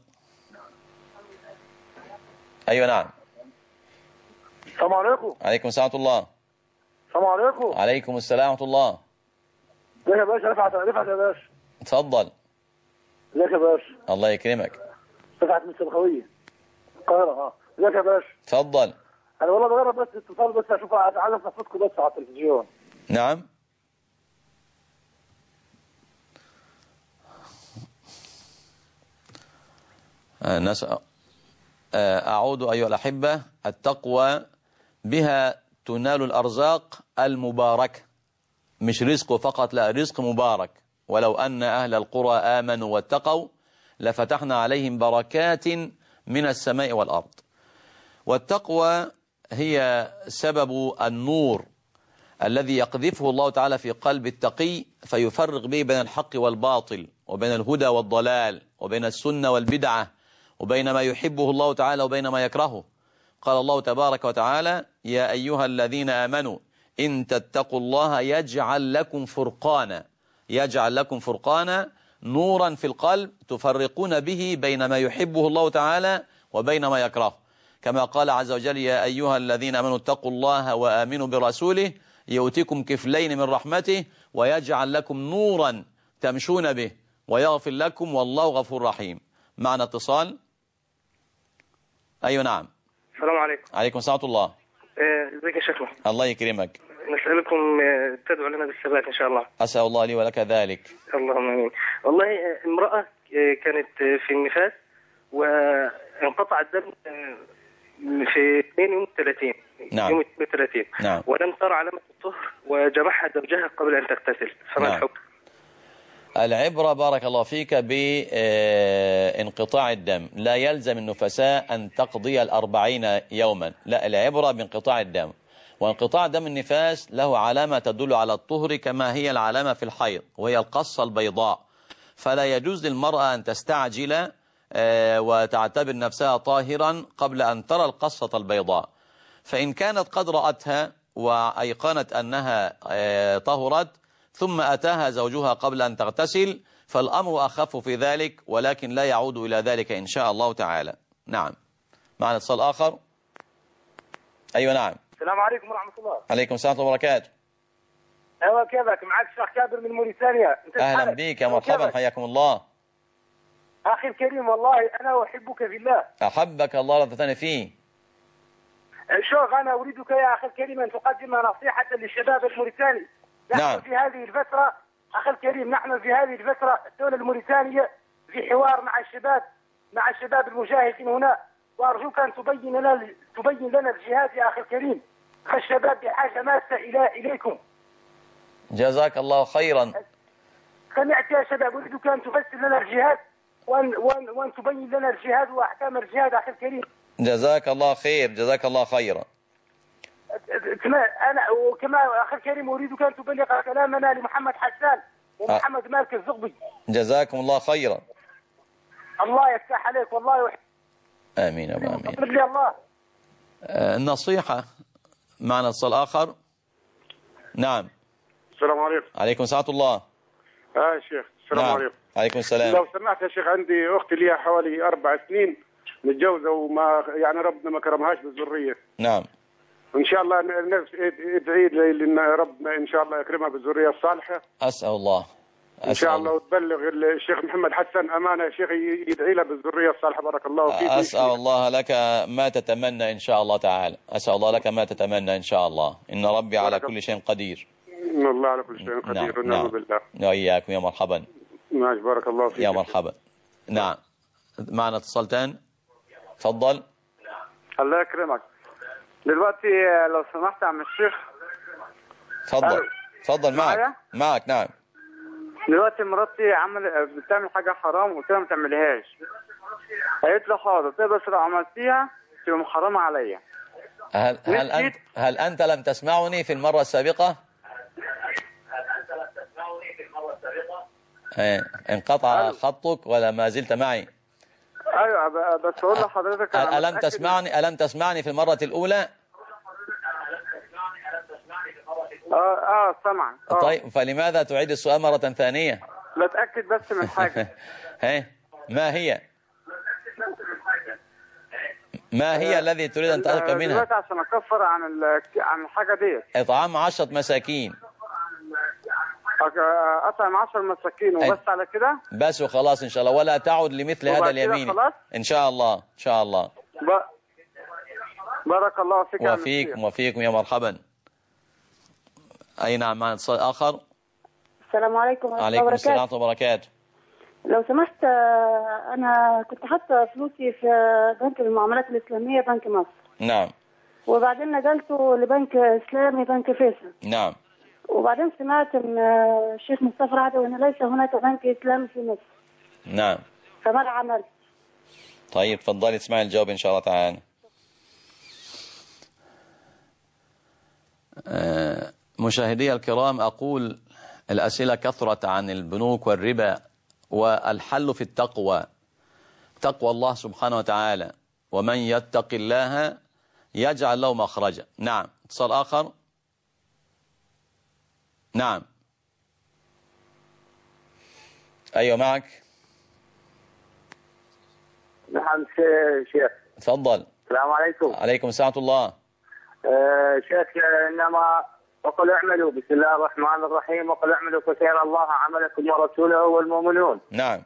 أيوة نعم. السلام عليكم. عليكم السلام ورحمة الله. السلام عليكم. عليكم السلام ورحمة الله. ازيك يا باشا؟ رفعت رفعت يا باشا. تفضل. ازيك يا باشا؟ الله يكرمك. رفعت من السبخوية القاهرة. اه ازيك يا باشا؟ تفضل. انا والله بجرب بس اتصال بس اشوف عايز اسمع صوتكم بس على التلفزيون. نعم. نسأل أعود أيها الأحبة. التقوى بها تنال الأرزاق المباركة مش رزق فقط لا رزق مبارك. ولو أن أهل القرى آمنوا واتقوا لفتحنا عليهم بركات من السماء والأرض. والتقوى هي سبب النور الذي يقذفه الله تعالى في قلب التقي فيفرق به بين الحق والباطل وبين الهدى والضلال وبين السنة والبدعة وبين ما يحبه الله تعالى وبين ما يكرهه. قال الله تبارك وتعالى: يا أيها الذين آمنوا إن تتقوا الله يجعل لكم فرقانا يجعل لكم فرقانا نورا في القلب تفرقون به بين ما يحبه الله تعالى وبين ما يكرهه. كما قال عز وجل: يا أيها الذين آمنوا اتقوا الله وآمنوا برسوله يؤتكم كفلين من رحمته ويجعل لكم نورا تمشون به ويغفر لكم والله غفور رحيم. معنا اتصال. أيوة نعم. السلام عليكم. عليكم السلام ورحمة الله. ازيك يا شيخنا؟ الله يكرمك. نسألكم تدعو لنا بالثبات إن شاء الله. أسأل الله لي ولك ذلك. اللهم آمين. والله امرأة كانت في النفاس وانقطع الدم في اثنين يوم ثلاثين. نعم. يوم ثلاثين. نعم. ولم ترى علامة الطهر وجمعها زوجها قبل أن تغتسل، فما نعم. الحكم؟ العبرة بارك الله فيك بانقطاع الدم، لا يلزم النفساء أن تقضي الأربعين يوما، لا، العبرة بانقطاع الدم، وانقطاع دم النفاس له علامة تدل على الطهر كما هي العلامة في الحيض، وهي القصة البيضاء، فلا يجوز للمرأة أن تستعجل وتعتبر نفسها طاهرا قبل أن ترى القصة البيضاء، فإن كانت قد رأتها وأيقنت أنها طهرت ثم أتاها زوجها قبل أن تغتسل فالأمر أخف في ذلك، ولكن لا يعود إلى ذلك إن شاء الله تعالى. نعم. معنا اتصال آخر. أيوة نعم. السلام عليكم ورحمة الله. عليكم السلام وبركاته. أيوة كيفك؟ معك الشيخ كابر من موريتانيا. أهلا بك يا مرحبا، حياكم الله. أخي الكريم والله أنا أحبك في الله. أحبك الله رضتني فيه. شوف أنا أريدك يا أخي الكريم أن تقدم نصيحة للشباب الموريتاني. نحن نعم. في هذه الفترة أخي الكريم، نحن في هذه الفترة الدولة الموريتانية في حوار مع الشباب مع الشباب المجاهدين هنا، وأرجوك أن تبين لنا تبين لنا الجهاد يا أخي الكريم، فالشباب بحاجة ماسة إلى إليكم. جزاك الله خيرا. سمعت يا شباب، أريدك أن تفسر لنا الجهاد وأن, وأن, وأن تبين لنا الجهاد وأحكام الجهاد أخي الكريم. جزاك الله خير، جزاك الله خيرا. أنا وكما أخي الكريم أريدك أن تبلغ كلامنا لمحمد حسان ومحمد مالك الزغبي. جزاكم الله خيرا. الله يفتح عليك والله يحب. آمين أبا آمين. لي الله. النصيحة. معنا اتصال آخر. نعم. السلام عليكم. عليكم السلام الله. اه يا شيخ السلام نعم. عليكم. عليكم السلام. لو سمحت يا شيخ، عندي أختي ليها حوالي أربع سنين متجوزة وما يعني ربنا ما كرمهاش بالذرية. نعم. وإن شاء الله ادعي لي لأن ربنا إن شاء الله يكرمها بالذرية الصالحة. أسأل الله. أسأل إن شاء الله وتبلغ الشيخ محمد حسن أمانة يا شيخ يدعي لها بالذرية الصالحة. بارك الله فيك. أسأل الله لك ما تتمنى إن شاء الله تعالى. أسأل الله لك ما تتمنى إن شاء الله. إن ربي على كل شيء قدير. إن الله على كل شيء قدير. نعم. نعم. بالله. وإياكم يا مرحبا. ماشي بارك الله فيك. يا مرحبا. نعم. معنا اتصالتان. تفضل. الله يكرمك. دلوقتي لو سمحت يا عم الشيخ. تفضل. تفضل معك. معي؟ معك نعم. دلوقتي مراتي عمل بتعمل حاجة حرام وقلت لها ما تعملهاش. قالت لي حاضر، طيب بس لو عملتيها تبقى محرمة عليا. هل هل أنت هل أنت لم تسمعني في المرة السابقة؟ ايه انقطع خطك ولا ما زلت معي؟ ايوه بس اقول لحضرتك ألم تسمعني ألم تسمعني في المرة الأولى؟ اه اه سمع. طيب فلماذا تعيد السؤال مرة ثانية؟ بتأكد بس من حاجة. ايه ما هي؟ ما هي الذي تريد أن تتأكد منها؟ دلوقتي عشان أكفر عن عن الحاجة ديت. إطعام عشرة مساكين. أطعم عشر مساكين وبس على كده؟ بس وخلاص إن شاء الله، ولا تعود لمثل هذا اليمين. إن شاء الله إن شاء الله. ب... بارك الله فيك. وفيكم وفيكم يا مرحبا. أي نعم. معنا اتصال آخر. السلام عليكم ورحمة الله وبركاته. عليكم السلام ورحمة الله وبركاته. لو سمحت أنا كنت حاطة فلوسي في بنك المعاملات الإسلامية بنك مصر. نعم. وبعدين نقلته لبنك إسلامي بنك فيصل. نعم. وبعدين سمعت من الشيخ مصطفى العدوي أن ليس هناك بنك إسلامي في مصر. نعم. فماذا عملت؟ طيب تفضلي تسمعي الجواب إن شاء الله تعالى. أه مشاهدي الكرام، أقول الأسئلة كثرت عن البنوك والربا، والحل في التقوى، تقوى الله سبحانه وتعالى، ومن يتق الله يجعل له مخرجا. نعم. اتصال آخر. نعم. أيوة معك. نعم شيخ. تفضل. السلام عليكم. عليكم السلام ورحمة الله. أه شيخ إنما وقل اعملوا بسم الله الرحمن الرحيم وقل اعملوا فسيرى الله عملكم ورسوله والمؤمنون. نعم.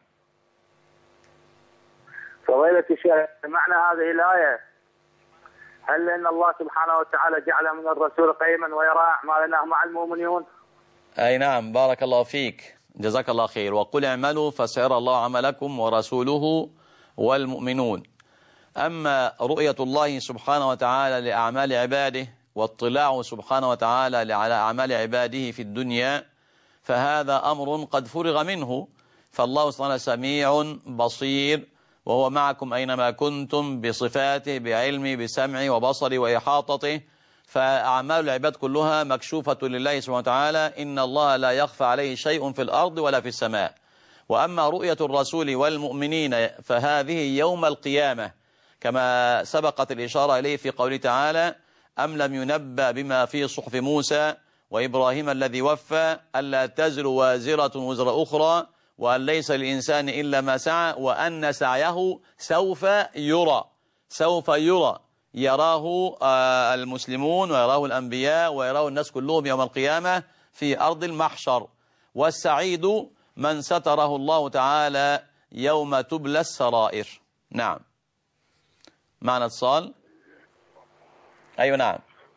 فضيلة الشيخ معنى هذه الآية هل أن الله سبحانه وتعالى جعل من الرسول قيما ويرى أعمالنا مع المؤمنون؟ أي نعم. بارك الله فيك. جزاك الله خير. وقل اعملوا فسيرى الله عملكم ورسوله والمؤمنون. أما رؤية الله سبحانه وتعالى لأعمال عباده واطلاعه سبحانه وتعالى على أعمال عباده في الدنيا فهذا أمر قد فرغ منه. فالله سبحانه سميع بصير، وهو معكم أينما كنتم بصفاته بعلمه بسمعه وبصره وإحاطته. فأعمال العباد كلها مكشوفة لله سبحانه وتعالى، إن الله لا يخفى عليه شيء في الأرض ولا في السماء. وأما رؤية الرسول والمؤمنين فهذه يوم القيامة، كما سبقت الإشارة إليه في قوله تعالى: أم لم ينبأ بما في صحف موسى وإبراهيم الذي وفى ألا تزر وازرة وزر أخرى وأن ليس للإنسان إلا ما سعى وأن سعيه سوف يرى. سوف يرى، يراه المسلمون ويراه الأنبياء ويراه الناس كلهم يوم القيامة في أرض المحشر. والسعيد من ستره الله تعالى يوم تبلى السرائر. نعم. معنا اتصال. أيوة نعم.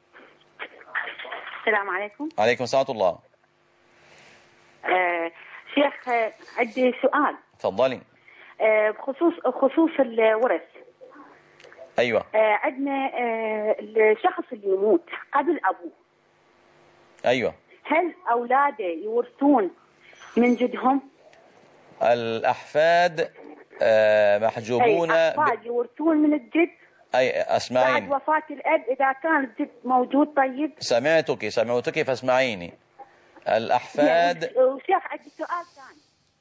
السلام عليكم. عليكم السلام ورحمة الله. آه شيخ، آه عندي سؤال. تفضلي. آه بخصوص خصوص الورث. أيوة. آه عندنا آه الشخص اللي يموت قبل أبوه. أيوة. هل أولاده يورثون من جدهم؟ الأحفاد آه محجوبون. أي أحفاد يورثون من الجد. أي أسمعيني. بعد وفاة الأب إذا كان الجد موجود. طيب سمعتك سمعتك فاسمعيني. الأحفاد. وشيخ عندي سؤال ثاني.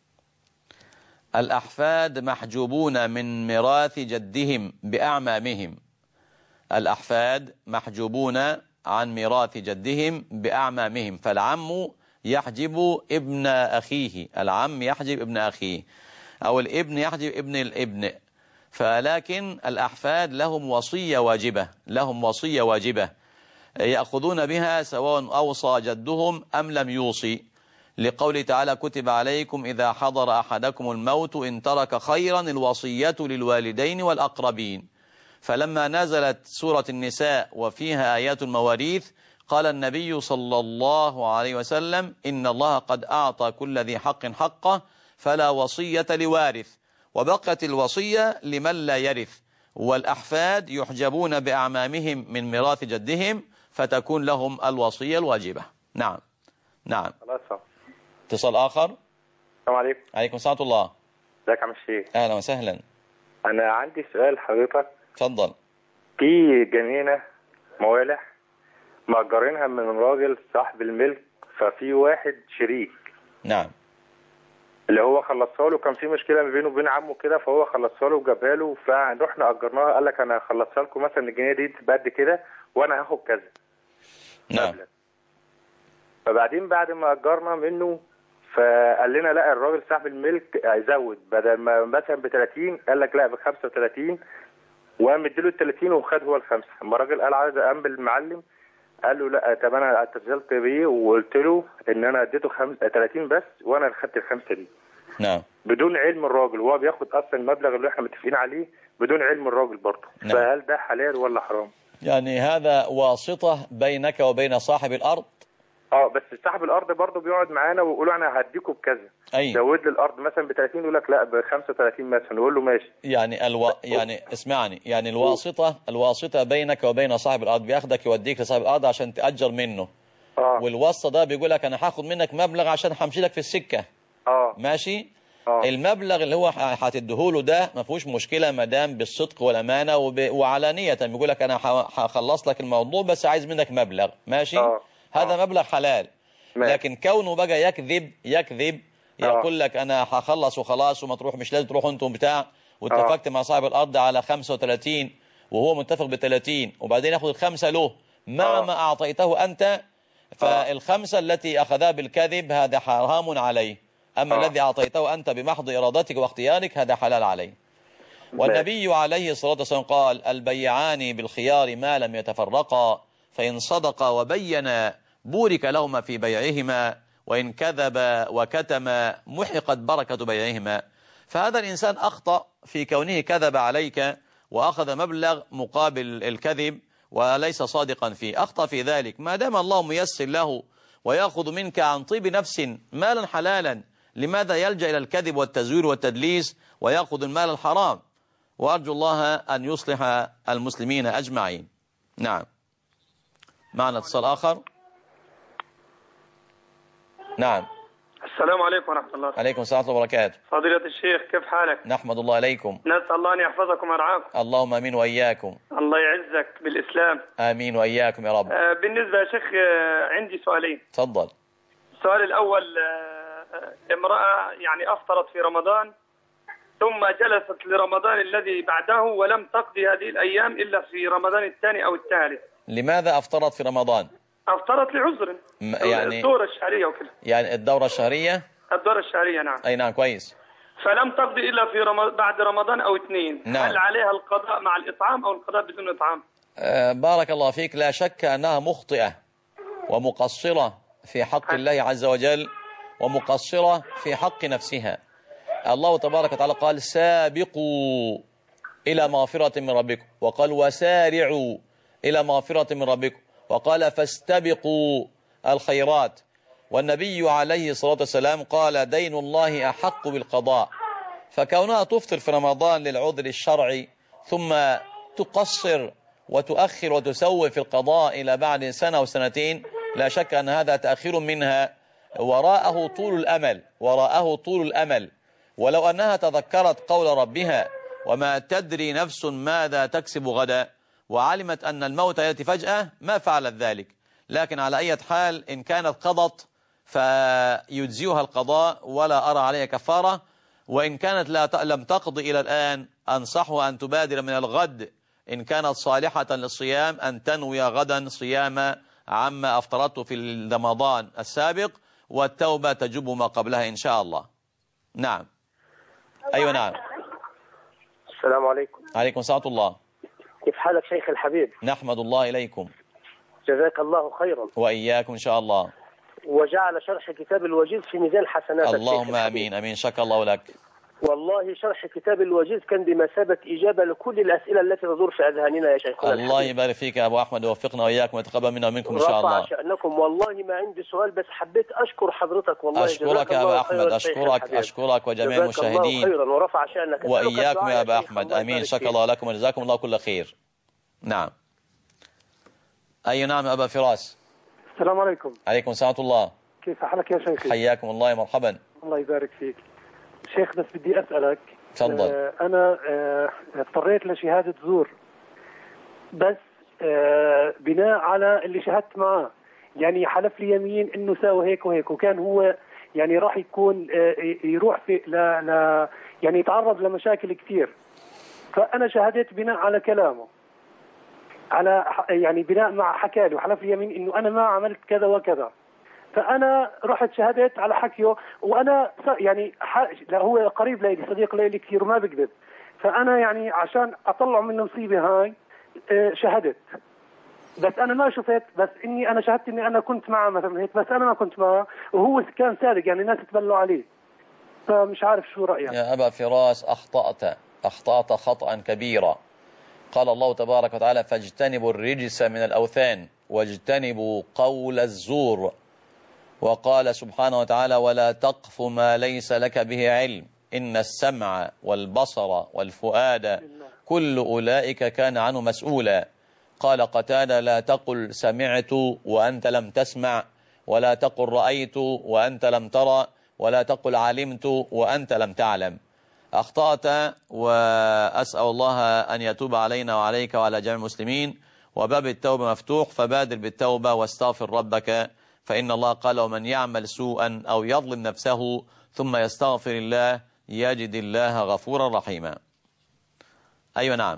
الأحفاد محجوبون من ميراث جدهم بأعمامهم. الأحفاد محجوبون عن ميراث جدهم بأعمامهم. فالعم يحجب ابن أخيه، العم يحجب ابن أخيه، أو الابن يحجب ابن الابن. فلكن الأحفاد لهم وصية واجبة، لهم وصية واجبة يأخذون بها سواء أوصى جدهم أم لم يوصي، لقوله تعالى: كتب عليكم إذا حضر أحدكم الموت إن ترك خيرا الوصية للوالدين والأقربين. فلما نزلت سورة النساء وفيها آيات المواريث قال النبي صلى الله عليه وسلم: إن الله قد أعطى كل ذي حق حقه فلا وصية لوارث، وبقت الوصية لمن لا يرث. والأحفاد يحجبون بأعمامهم من ميراث جدهم فتكون لهم الوصية الواجبة. نعم. نعم. اتصال آخر. السلام عليكم. عليكم السلام ورحمة الله. ازيك يا عم الشيخ؟ أهلا وسهلا. أنا عندي سؤال حضرتك. اتفضل. في جنينة موالح مأجرينها من راجل صاحب الملك، ففي واحد شريك. نعم. اللي هو خلصها له، كان في مشكلة ما بينه وبين عمه كده، فهو خلصها له وجابها له، فروحنا أجرناها. قال لك أنا هخلصها لكم مثلا الجنينة دي تبقى قد كده وأنا هاخد كذا. نعم. فبعدين بعد ما أجرنا منه فقال لنا لا، الراجل صاحب الملك هيزود، بدل ما مثلا ب ثلاثين قال لك لا ب خمسة وثلاثين، وقام مديله ال ثلاثين وخد هو الخمسه. اما الراجل قال عايز قام بالمعلم قال له لا، طب انا اتصلت بيه وقلت له ان انا اديته ثلاثين بس وانا اللي خدت الخمسه دي. نعم. بدون علم الراجل، وهو بياخد اصلا المبلغ اللي احنا متفقين عليه بدون علم الراجل برضه. نعم. فهل ده حلال ولا حرام؟ يعني هذا واسطة بينك وبين صاحب الأرض؟ اه، بس صاحب الارض برضه بيقعد معانا ويقول انا هديكم بكذا. اي زود لي الارض مثلا ب ثلاثين يقول لك لا ب خمسة وثلاثين مثلا، نقول له ماشي. يعني الو... يعني اسمعني، يعني الواسطة الواسطة بينك وبين صاحب الارض بياخدك يوديك لصاحب الارض عشان تأجر منه. اه. والواسطة ده بيقول لك انا هاخد منك مبلغ عشان همشي لك في السكة. اه. ماشي؟ اه. المبلغ اللي هو هتديهوله ده ما فيهوش مشكلة ما دام بالصدق والامانة وب... وعلانية. بيقول لك انا هخلص لك الموضوع بس عايز منك مبلغ. ماشي؟ اه. هذا آه. مبلغ حلال. لكن كونه بقى يكذب يكذب يقول لك انا هخلص وخلاص وما تروح، مش لازم تروحوا انتم بتاع، واتفقت مع صاحب الارض على خمسة وثلاثين وهو متفق ب ثلاثين، وبعدين ياخذ الخمسه له مع ما اعطيته انت، فالخمسه التي اخذها بالكذب هذا حرام عليه. اما الذي اعطيته انت بمحض ارادتك واختيارك هذا حلال عليه. والنبي عليه الصلاه والسلام قال: البيعان بالخيار ما لم يتفرقا، فان صدقا وبينا بورك لهما في بيعهما، وإن كذب وكتم محقت بركة بيعهما. فهذا الإنسان أخطأ في كونه كذب عليك وأخذ مبلغ مقابل الكذب وليس صادقا فيه، أخطأ في ذلك. ما دام الله ميسر له ويأخذ منك عن طيب نفس مالا حلالا، لماذا يلجأ إلى الكذب والتزوير والتدليس ويأخذ المال الحرام؟ وأرجو الله أن يصلح المسلمين أجمعين. نعم. معنا اتصال آخر. نعم. السلام عليكم ورحمة الله. عليكم السلام ورحمة الله وبركاته. فضيلة الشيخ كيف حالك؟ نحمد الله عليكم. نسأل الله أن يحفظكم ويرعاكم. اللهم آمين وإياكم. الله يعزك بالإسلام. آمين وإياكم يا رب. آه بالنسبة يا شيخ آه عندي سؤالين. تفضل. السؤال الأول آه امرأة يعني أفطرت في رمضان ثم جلست لرمضان الذي بعده ولم تقضي هذه الأيام إلا في رمضان الثاني أو الثالث. لماذا أفطرت في رمضان؟ أفطرت لعذر يعني الدورة الشهرية وكذا. يعني الدورة الشهرية؟ الدورة الشهرية نعم. أي نعم كويس. فلم تقضي إلا في رمضان بعد رمضان أو اثنين. نعم. هل عليها القضاء مع الإطعام أو القضاء بدون إطعام؟ أه بارك الله فيك. لا شك أنها مخطئة ومقصرة في حق الله عز وجل ومقصرة في حق نفسها. الله تبارك وتعالى قال سابقوا إلى مغفرة من ربكم، وقال وسارعوا إلى مغفرة من ربكم، وقال فاستبقوا الخيرات. والنبي عليه الصلاة والسلام قال دين الله أحق بالقضاء. فكونها تفطر في رمضان للعذر الشرعي ثم تقصر وتؤخر وتسوي في القضاء إلى بعد سنة وسنتين، لا شك أن هذا تأخير منها وراءه طول الأمل وراءه طول الأمل. ولو أنها تذكرت قول ربها وما تدري نفس ماذا تكسب غدا، وعلمت أن الموت يأتي فجأة، ما فعلت ذلك. لكن على أي حال إن كانت قضت فيجزيها القضاء ولا أرى عليها كفارة، وإن كانت لا لم تقضي إلى الآن أنصحها أن تبادر من الغد إن كانت صالحة للصيام أن تنوي غدا صيام عما أفطرته في رمضان السابق، والتوبة تجب ما قبلها إن شاء الله. نعم. أيوة نعم. السلام عليكم. عليكم السلام ورحمة الله. كيف حالك شيخ الحبيب؟ نحمد الله إليكم. جزاك الله خيرا. وإياكم إن شاء الله. وجعل شرح كتاب الوجيز في ميزان حسناتك. اللهم آمين آمين. شكر الله لك. والله شرح كتاب الوجيز كان بمثابة إجابة لكل الأسئلة التي تدور في أذهاننا يا شيخ. الله يبارك فيك يا أبو أحمد ووفقنا وإياكم ويتقبل منا ومنكم إن شاء الله. رفع شأنكم. والله ما عندي سؤال بس حبيت أشكر حضرتك. والله أشكرك يا أبو أحمد. أشكرك أشكرك وجميع المشاهدين. خيرا ورفع شأنك وإياكم يا أبو أحمد. آمين. شكر الله لكم وجزاكم الله كل خير. نعم. أي نعم أبا فراس. السلام عليكم. عليكم السلام ورحمة الله. كيف حالك يا شيخي؟ حياكم الله مرحبا. الله يبارك فيك شيخ. بس بدي أسألك. تفضل. آه أنا آه اضطريت لشهادة زور بس آه بناء على اللي شهدت معاه، يعني حلف لي يمين إنه ساوي هيك وهيك، وكان هو يعني راح يكون آه يروح في لا لا يعني يتعرض لمشاكل كثير، فأنا شهدت بناء على كلامه، على يعني بناء مع حكى لي وحلف لي يمين إنه أنا ما عملت كذا وكذا، فأنا رحت شهدت على حكيه، وأنا يعني لا هو قريب لي صديق لي كثير وما بكذب، فأنا يعني عشان أطلع من المصيبة هاي شهدت، بس أنا ما شفت، بس إني أنا شهدت إني أنا كنت معه مثلا هيك، بس أنا ما كنت معه وهو كان صادق، يعني الناس تبلوا عليه، فمش عارف شو رأيك. يا أبا فراس أخطأت أخطأت خطأ كبيرا. قال الله تبارك وتعالى فاجتنبوا الرجس من الأوثان واجتنبوا قول الزور، وقال سبحانه وتعالى ولا تقف ما ليس لك به علم إن السمع والبصر والفؤاد كل أولئك كان عنه مسؤولا. قال قتادة لا تقل سمعت وأنت لم تسمع، ولا تقل رأيت وأنت لم ترى، ولا تقل علمت وأنت لم تعلم. أخطأت، وأسأل الله أن يتوب علينا وعليك وعلى جميع المسلمين، وباب التوبة مفتوح، فبادر بالتوبة واستغفر ربك، فإن الله قال ومن يعمل سوءا أو يظلم نفسه ثم يستغفر الله يجد الله غفورا رحيما. أيوة نعم.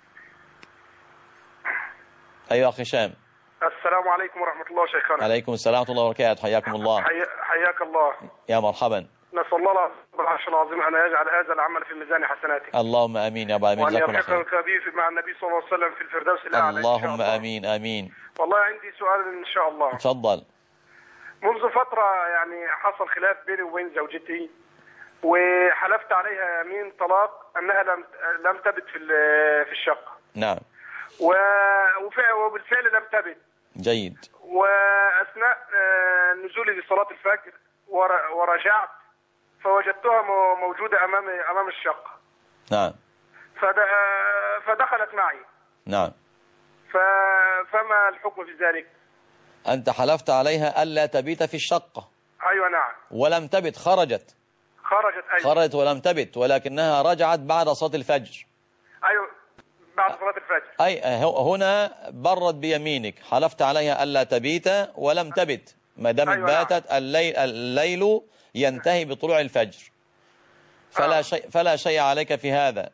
أيوة أخي هشام. السلام عليكم ورحمة الله شيخنا. عليكم السلام ورحمة الله وبركاته. حياكم الله. حي... حياك الله. يا مرحبا. نسأل الله العرش العظيم أن يجعل هذا العمل في ميزان حسناتك. اللهم آمين يا أبا أمين. وأن يرحقك به مع النبي صلى الله عليه وسلم في الفردوس الأعلى. اللهم آمين آمين. والله عندي سؤال إن شاء الله. تفضل. منذ فترة يعني حصل خلاف بيني وبين زوجتي، وحلفت عليها يمين طلاق أنها لم لم تبت في في الشقة. نعم. وبالفعل لم تبت. جيد. وأثناء نزولي لصلاة الفجر ورجعت فوجدتها موجودة أمام أمام الشقة. نعم. فدخلت معي. نعم. فما الحكم في ذلك؟ أنت حلفت عليها ألا تبيت في الشقة. أيوة نعم. ولم تبت، خرجت خرجت أيوة. خرجت ولم تبت، ولكنها رجعت بعد صلاة الفجر. أيوة بعد صلاة الفجر. أي هنا برت بيمينك، حلفت عليها ألا تبيت ولم تبت، ما دامت أيوة باتت نعم. الليل, الليل ينتهي بطلوع الفجر، فلا آه. شيء فلا شيء عليك في هذا.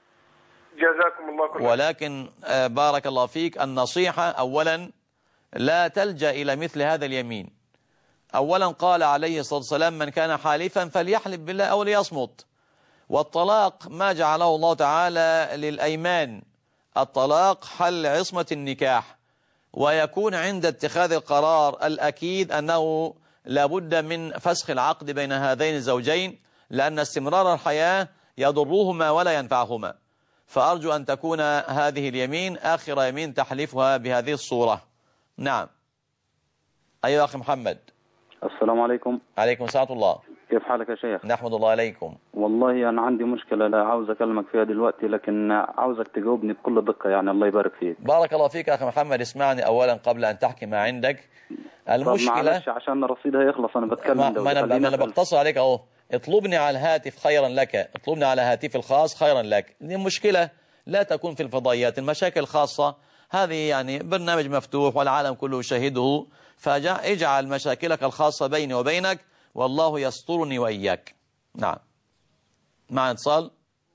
جزاكم الله كل خير. ولكن بارك الله فيك، النصيحة أولا لا تلجأ إلى مثل هذا اليمين. أولا قال عليه الصلاة والسلام: من كان حالفا فليحلف بالله أو ليصمت. والطلاق ما جعله الله تعالى للأيمان، الطلاق حل عصمة النكاح، ويكون عند اتخاذ القرار الأكيد أنه لابد من فسخ العقد بين هذين الزوجين، لأن استمرار الحياة يضرهما ولا ينفعهما. فأرجو أن تكون هذه اليمين آخر يمين تحلفها بهذه الصورة. نعم. أيها أخي محمد. السلام عليكم. عليكم السلام الله. كيف حالك يا شيخ؟ نحمد الله عليكم. والله أنا عندي مشكلة لا عاوز أكلمك فيها دلوقتي، لكن عاوزك تجاوبني بكل دقة يعني. الله يبارك فيك. بارك الله فيك أخي محمد. اسمعني أولا قبل أن تحكي ما عندك. المشكلة معلش عشان رصيدها يخلص أنا بتكلم. ما, ما أنا, أنا بقتصر عليك أهو. اطلبني على الهاتف خيرا لك، اطلبني على هاتف الخاص خيرا لك. دي المشكلة لا تكون في الفضائيات، المشاكل الخاصة هذه يعني برنامج مفتوح والعالم كله يشاهده، فاجعل مشاكلك الخاصة بيني وبينك، والله يسترني وإياك. نعم. مع اتصال.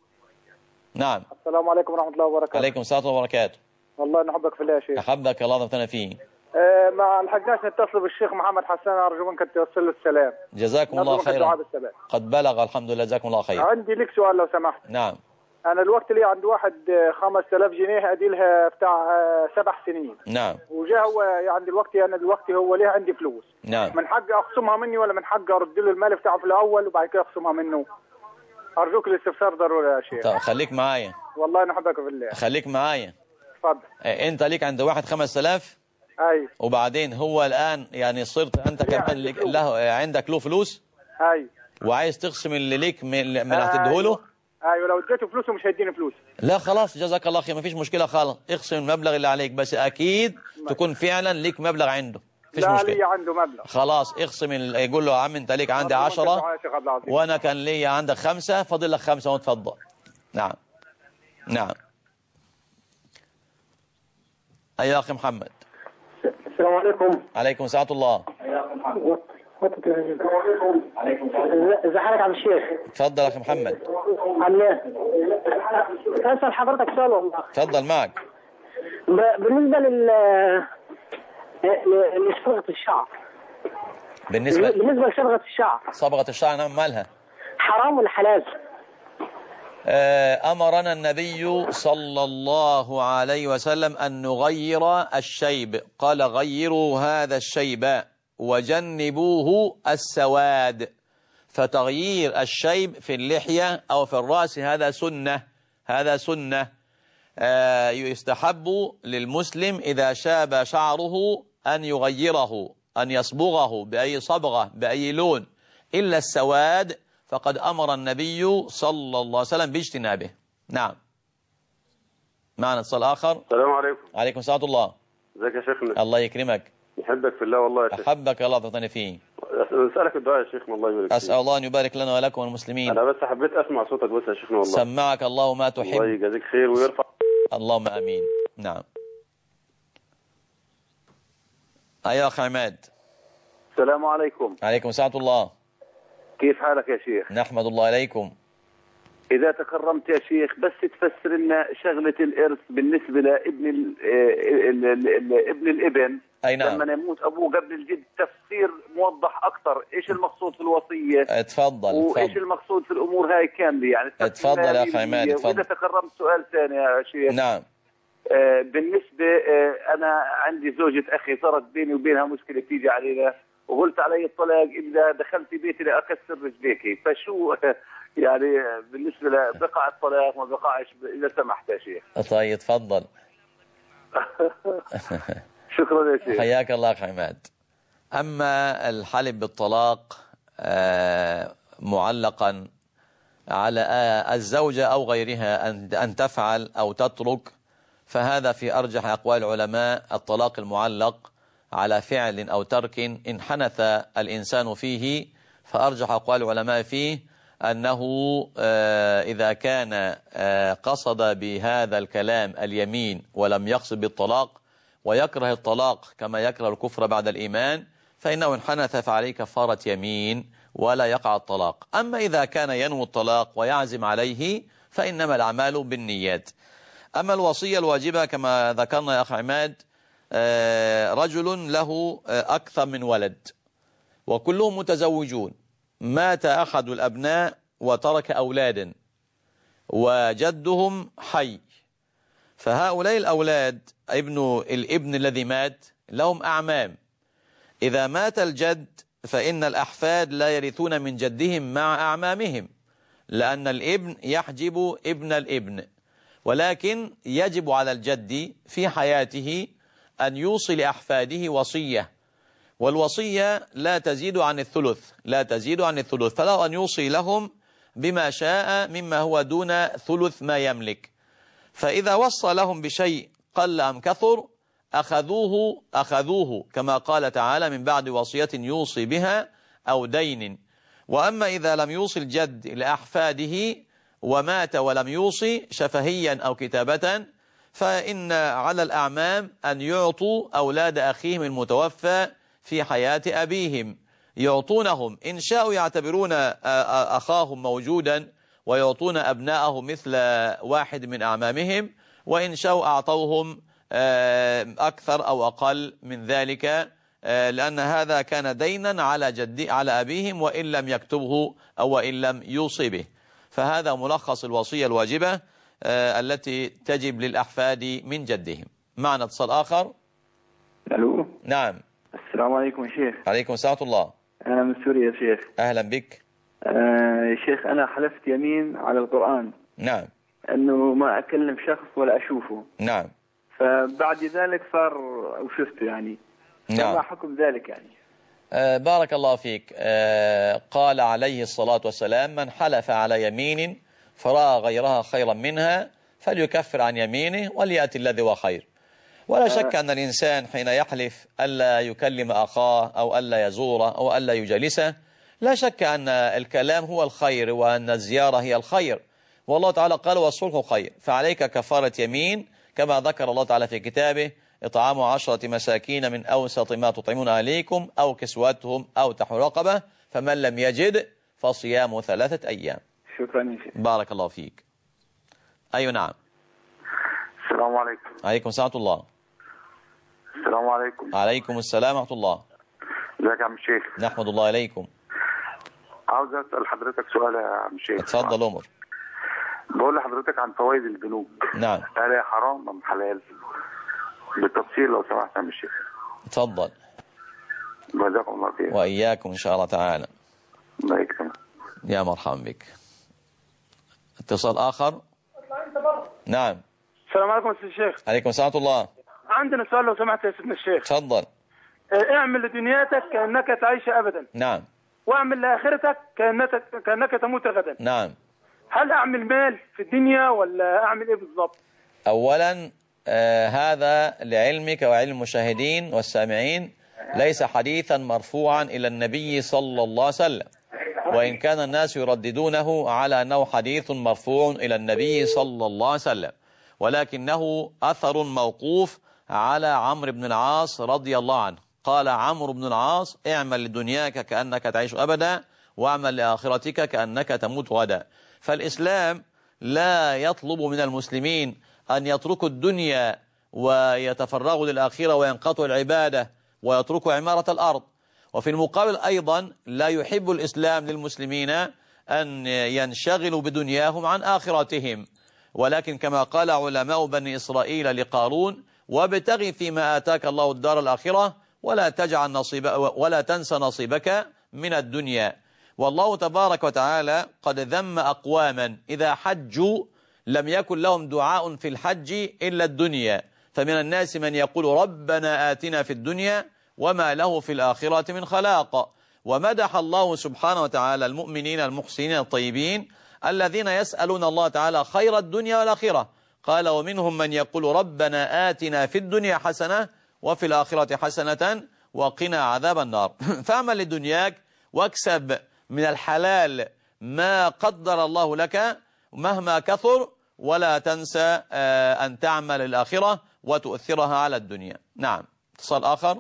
نعم. السلام عليكم ورحمة الله وبركاته. عليكم السلام وبركاته. والله نحبك في الله يا شيخ. أحبك الله ضفتنا فيه. أه ما لحقناش نتصل بالشيخ محمد حسان، أرجو منك توصل له السلام. جزاكم الله خيرا. قد بلغ الحمد لله، جزاكم الله خير. عندي لك سؤال لو سمحت. نعم. أنا الوقت اللي عند واحد خمسة آلاف جنيه أدي لها بتاع سبع سنين. نعم. وجاء هو عند الوقت أنا دلوقتي هو ليه عندي فلوس. نعم. من حقي أخصمها مني ولا من حقي أرد له المال بتاعه في الأول وبعد كده أخصمها منه؟ أرجوك الاستفسار ضروري يا شيخ. طب خليك معايا. والله نحبك في الله. خليك معايا. اتفضل. أنت ليك عند واحد خمسة آلاف. أي. وبعدين هو الآن يعني صرت أنت كمان له عندك له فلوس. أي. وعايز تقسم اللي ليك من اللي هتديه له. ايوه لو اديته فلوسه مش هيديني فلوس. لا خلاص جزاك الله خير، مفيش مشكله خالص، اقسم المبلغ اللي عليك، بس اكيد تكون فعلا ليك مبلغ عنده. مفيش لا مشكله. لي عنده مبلغ. خلاص اقسم، يقول له يا عم انت ليك عندي عشرة وانا كان لي عندك خمسة، فاضل لك خمسة وتفضل. نعم. نعم. ايها اخي محمد. السلام عليكم. عليكم السلام الله. ازي حالك يا عم الشيخ؟ اتفضل يا اخي محمد. عامل ايه؟ اسال حضرتك سؤال والله. اتفضل معك. بالنسبه لل لصبغه الشعر. بالنسبه بالنسبه لصبغه الشعر. صبغه الشعر نعم، مالها؟ حرام ولا حلال؟ أمرنا النبي صلى الله عليه وسلم أن نغير الشيب، قال غيروا هذا الشيب وجنبوه السواد. فتغيير الشيب في اللحية أو في الرأس هذا سنة، هذا سنة. يستحب للمسلم إذا شاب شعره أن يغيره، أن يصبغه بأي صبغة بأي لون، إلا السواد فقد أمر النبي صلى الله عليه وسلم باجتنابه. نعم. معنا اتصال آخر. السلام عليكم. عليكم السلام الله. ازيك يا شيخنا؟ الله يكرمك. يحبك في الله والله يا شيخ. أحبك الله تطني فيه. أسألك الدعاء يا شيخنا. الله يبارك فيك. أسأل الله أن يبارك لنا ولكم والمسلمين. أنا بس حبيت أسمع صوتك بس يا شيخنا والله. سمعك الله ما تحب. الله يجازيك خير ويرفع. اللهم آمين. نعم. أيها أخي عماد. السلام عليكم. عليكم السلام الله. كيف حالك يا شيخ؟ نحمد الله عليكم. إذا تكرمت يا شيخ بس تفسر لنا شغلة الإرث بالنسبة لابن ال ال ال ال ابن الابن. أي نعم. لما يموت أبوه قبل الجد، تفسير موضح أكثر إيش المقصود في الوصية. اتفضل. وإيش المقصود في الأمور هاي كاملة يعني. اتفضل يا أخي عماد اتفضل. وإذا تكرمت سؤال ثاني يا شيخ. نعم. آه بالنسبة آه أنا عندي زوجة أخي صارت بيني وبينها مشكلة بتيجي علينا، وقلت علي الطلاق إذا دخلت بيتي لأكسر رجليكي، فشو يعني بالنسبة لبقع الطلاق ما بقعش إذا سمحت يا شيخ. طيب تفضل. شكرا يا شيخ. حياك الله أخي عماد. أما الحلف بالطلاق معلقا على الزوجة أو غيرها أن تفعل أو تترك، فهذا في أرجح أقوال العلماء الطلاق المعلق على فعل أو ترك إن حنث الإنسان فيه، فأرجح أقوال العلماء فيه أنه إذا كان قصد بهذا الكلام اليمين ولم يقصد بالطلاق ويكره الطلاق كما يكره الكفر بعد الإيمان، فإنه إن حنث فعليه كفارة يمين ولا يقع الطلاق. أما إذا كان ينوي الطلاق ويعزم عليه فإنما الأعمال بالنيات. أما الوصية الواجبة كما ذكرنا يا أخ عماد، رجل له أكثر من ولد وكلهم متزوجون، مات أحد الأبناء وترك أولادا وجدهم حي، فهؤلاء الأولاد ابن الابن الذي مات لهم أعمام. إذا مات الجد فإن الأحفاد لا يرثون من جدهم مع أعمامهم، لأن الابن يحجب ابن الابن، ولكن يجب على الجد في حياته أن يوصي لأحفاده وصية، والوصية لا تزيد عن الثلث لا تزيد عن الثلث فله أن يوصي لهم بما شاء مما هو دون ثلث ما يملك. فإذا وصى لهم بشيء قل أم كثر أخذوه أخذوه كما قال تعالى من بعد وصية يوصي بها أو دين. وأما إذا لم يوصي الجد لأحفاده ومات ولم يوصي شفهيا أو كتابة، فإن على الأعمام أن يعطوا أولاد أخيهم المتوفى في حياة أبيهم، يعطونهم إن شاءوا يعتبرون أخاهم موجودا ويعطون أبناءه مثل واحد من أعمامهم، وإن شاءوا أعطوهم أكثر أو أقل من ذلك، لأن هذا كان دينا على جدي على أبيهم وإن لم يكتبه أو إن لم يوصي به. فهذا ملخص الوصية الواجبة التي تجب للأحفاد من جدهم. معنا اتصال آخر. ألو. نعم. السلام عليكم يا شيخ. عليكم السلام ورحمة الله. أنا من سوريا يا شيخ. أهلا بك. آه يا شيخ أنا حلفت يمين على القرآن. نعم. أنه ما أكلم شخص ولا أشوفه. نعم. فبعد ذلك صار وشفته يعني. نعم. ما حكم ذلك يعني؟ آه بارك الله فيك. آه قال عليه الصلاة والسلام من حلف على يمين فرأى غيرها خيرا منها فليكفر عن يمينه وليأتي الذي هو خير. ولا شك أن الإنسان حين يحلف ألا يكلم أخاه أو ألا يزوره أو ألا يجالسه، لا شك أن الكلام هو الخير وأن الزيارة هي الخير، والله تعالى قال والصلح خير، فعليك كفارة يمين كما ذكر الله تعالى في كتابه إطعام عشرة مساكين من أوسط ما تطعمون أهليكم أو كسوتهم أو تحرير رقبة فمن لم يجد فصيام ثلاثة أيام. شكرا يا شيخ. بارك الله فيك. أيوة نعم. السلام عليكم. عليكم السلام ورحمة الله. السلام عليكم. عليكم السلام ورحمة الله. ازيك يا عم الشيخ؟ نحمد الله إليكم. عاوز أسأل حضرتك سؤال يا عم الشيخ. اتفضل أمر. بقول لحضرتك عن فوائد البنوك. نعم. هل هي حرام أم حلال؟ بالتفصيل لو سمحت يا عم الشيخ. اتفضل. جزاكم الله خير. وإياكم إن شاء الله تعالى. الله يكرمك. يا مرحبا بك. اتصال آخر. نعم. السلام عليكم سيدنا الشيخ. عليكم السلام ورحمة الله. عندنا سؤال لو سمحت يا سيدنا الشيخ. تفضل. اعمل لدنياك كأنك تعيش أبدا. نعم. واعمل لآخرتك كأنك كأنك تموت غدا. نعم. هل أعمل مال في الدنيا ولا أعمل إيه بالضبط؟ أولا آه هذا لعلمك وعلم المشاهدين والسامعين ليس حديثا مرفوعا إلى النبي صلى الله عليه وسلم، وإن كان الناس يرددونه على أنه حديث مرفوع إلى النبي صلى الله عليه وسلم، ولكنه أثر موقوف على عمرو بن العاص رضي الله عنه. قال عمرو بن العاص اعمل لدنياك كأنك تعيش أبدا واعمل لآخرتك كأنك تموت غدا. فالإسلام لا يطلب من المسلمين أن يتركوا الدنيا ويتفرغوا للآخرة وينقطعوا العبادة ويتركوا عمارة الأرض، وفي المقابل أيضا لا يحب الإسلام للمسلمين أن ينشغلوا بدنياهم عن آخرتهم، ولكن كما قال علماء بني إسرائيل لقارون وابتغي فيما آتاك الله الدار الآخرة ولا تجعل نصيب ولا تنس نصيبك من الدنيا. والله تبارك وتعالى قد ذم أقواما إذا حجوا لم يكن لهم دعاء في الحج إلا الدنيا، فمن الناس من يقول ربنا آتنا في الدنيا وما له في الآخرة من خلاق. ومدح الله سبحانه وتعالى المؤمنين المحسنين الطيبين الذين يسألون الله تعالى خير الدنيا والآخرة، قال ومنهم من يقول ربنا آتنا في الدنيا حسنة وفي الآخرة حسنة وقنا عذاب النار. فاعمل لدنياك واكسب من الحلال ما قدر الله لك مهما كثر، ولا تنسى أن تعمل الآخرة وتؤثرها على الدنيا. نعم. اتصال آخر.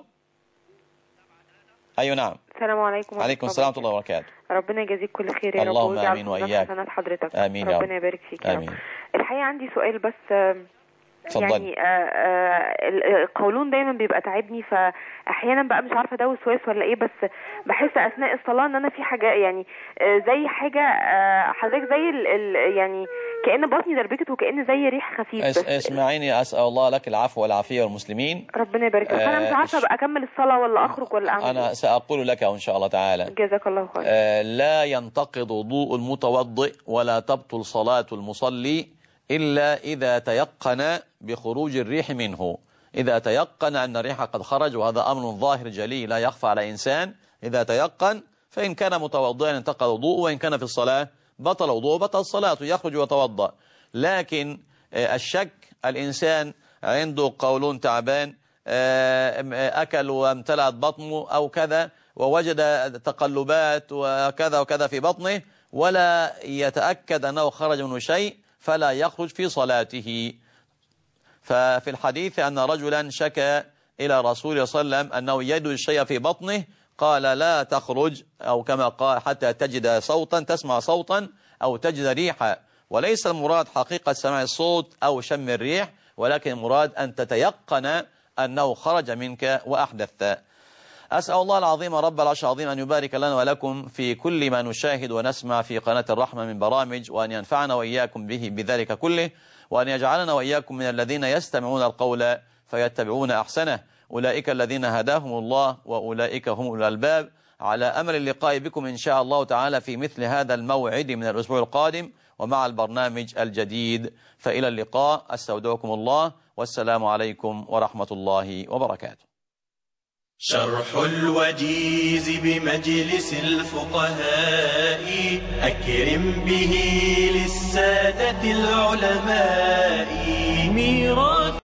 أيوة نعم. السلام عليكم. عليكم السلام ورحمة الله وبركاته. ربنا يجازيك كل خير يا رب. اللهم آمين وإياك. حسنات حضرتك. آمين يا رب. ربنا يبارك فيك يا رب. آمين. الحقيقة عندي سؤال بس. فضل. يعني آآ آآ القولون دايما بيبقى تعبني، فاحيانا بقى مش عارفه ده وسواس ولا ايه، بس بحس اثناء الصلاه ان انا في حاجه يعني زي حاجه حضرتك زي ال ال يعني كأن بطني دربكت وكأن زي ريح خفيف. اس اسمعيني، اسال الله لك العفو والعافيه والمسلمين. ربنا يبارك فيك. فانا مش عارفه بقى اكمل الصلاه ولا اخرج ولا اعمل. انا ساقول لك ان شاء الله تعالى. جزاك الله خير. لا ينتقض وضوء المتوضئ ولا تبطل صلاه المصلي إلا إذا تيقن بخروج الريح منه. إذا تيقن أن الريح قد خرج، وهذا أمر ظاهر جلي لا يخفى على إنسان، إذا تيقن فإن كان متوضئا انتقض وضوءه، وإن كان في الصلاة بطل وضوءه بطل صلاته، يخرج ويتوضأ. لكن الشك، الإنسان عنده قولون تعبان، أكل وامتلأت بطنه أو كذا، ووجد تقلبات وكذا وكذا في بطنه، ولا يتأكد أنه خرج منه شيء، فلا يخرج في صلاته. ففي الحديث أن رجلا شكى إلى رسول الله صلى الله عليه وسلم أنه يجد الشيء في بطنه، قال لا تخرج، أو كما قال حتى تجد صوتا، تسمع صوتا أو تجد ريحا. وليس المراد حقيقة سماع الصوت أو شم الريح، ولكن المراد أن تتيقن أنه خرج منك وأحدث. أسأل الله العظيم رب العرش العظيم أن يبارك لنا ولكم في كل ما نشاهد ونسمع في قناة الرحمة من برامج، وأن ينفعنا وإياكم به بذلك كله، وأن يجعلنا وإياكم من الذين يستمعون القول فيتبعون أحسنه. أولئك الذين هداهم الله وأولئك هم أولو الألباب. على أمل اللقاء بكم إن شاء الله تعالى في مثل هذا الموعد من الأسبوع القادم ومع البرنامج الجديد. فإلى اللقاء، أستودعكم الله، والسلام عليكم ورحمة الله وبركاته. شرح الوجيز بمجلس الفقهاء أكرم به للسادة العلماء. ميراث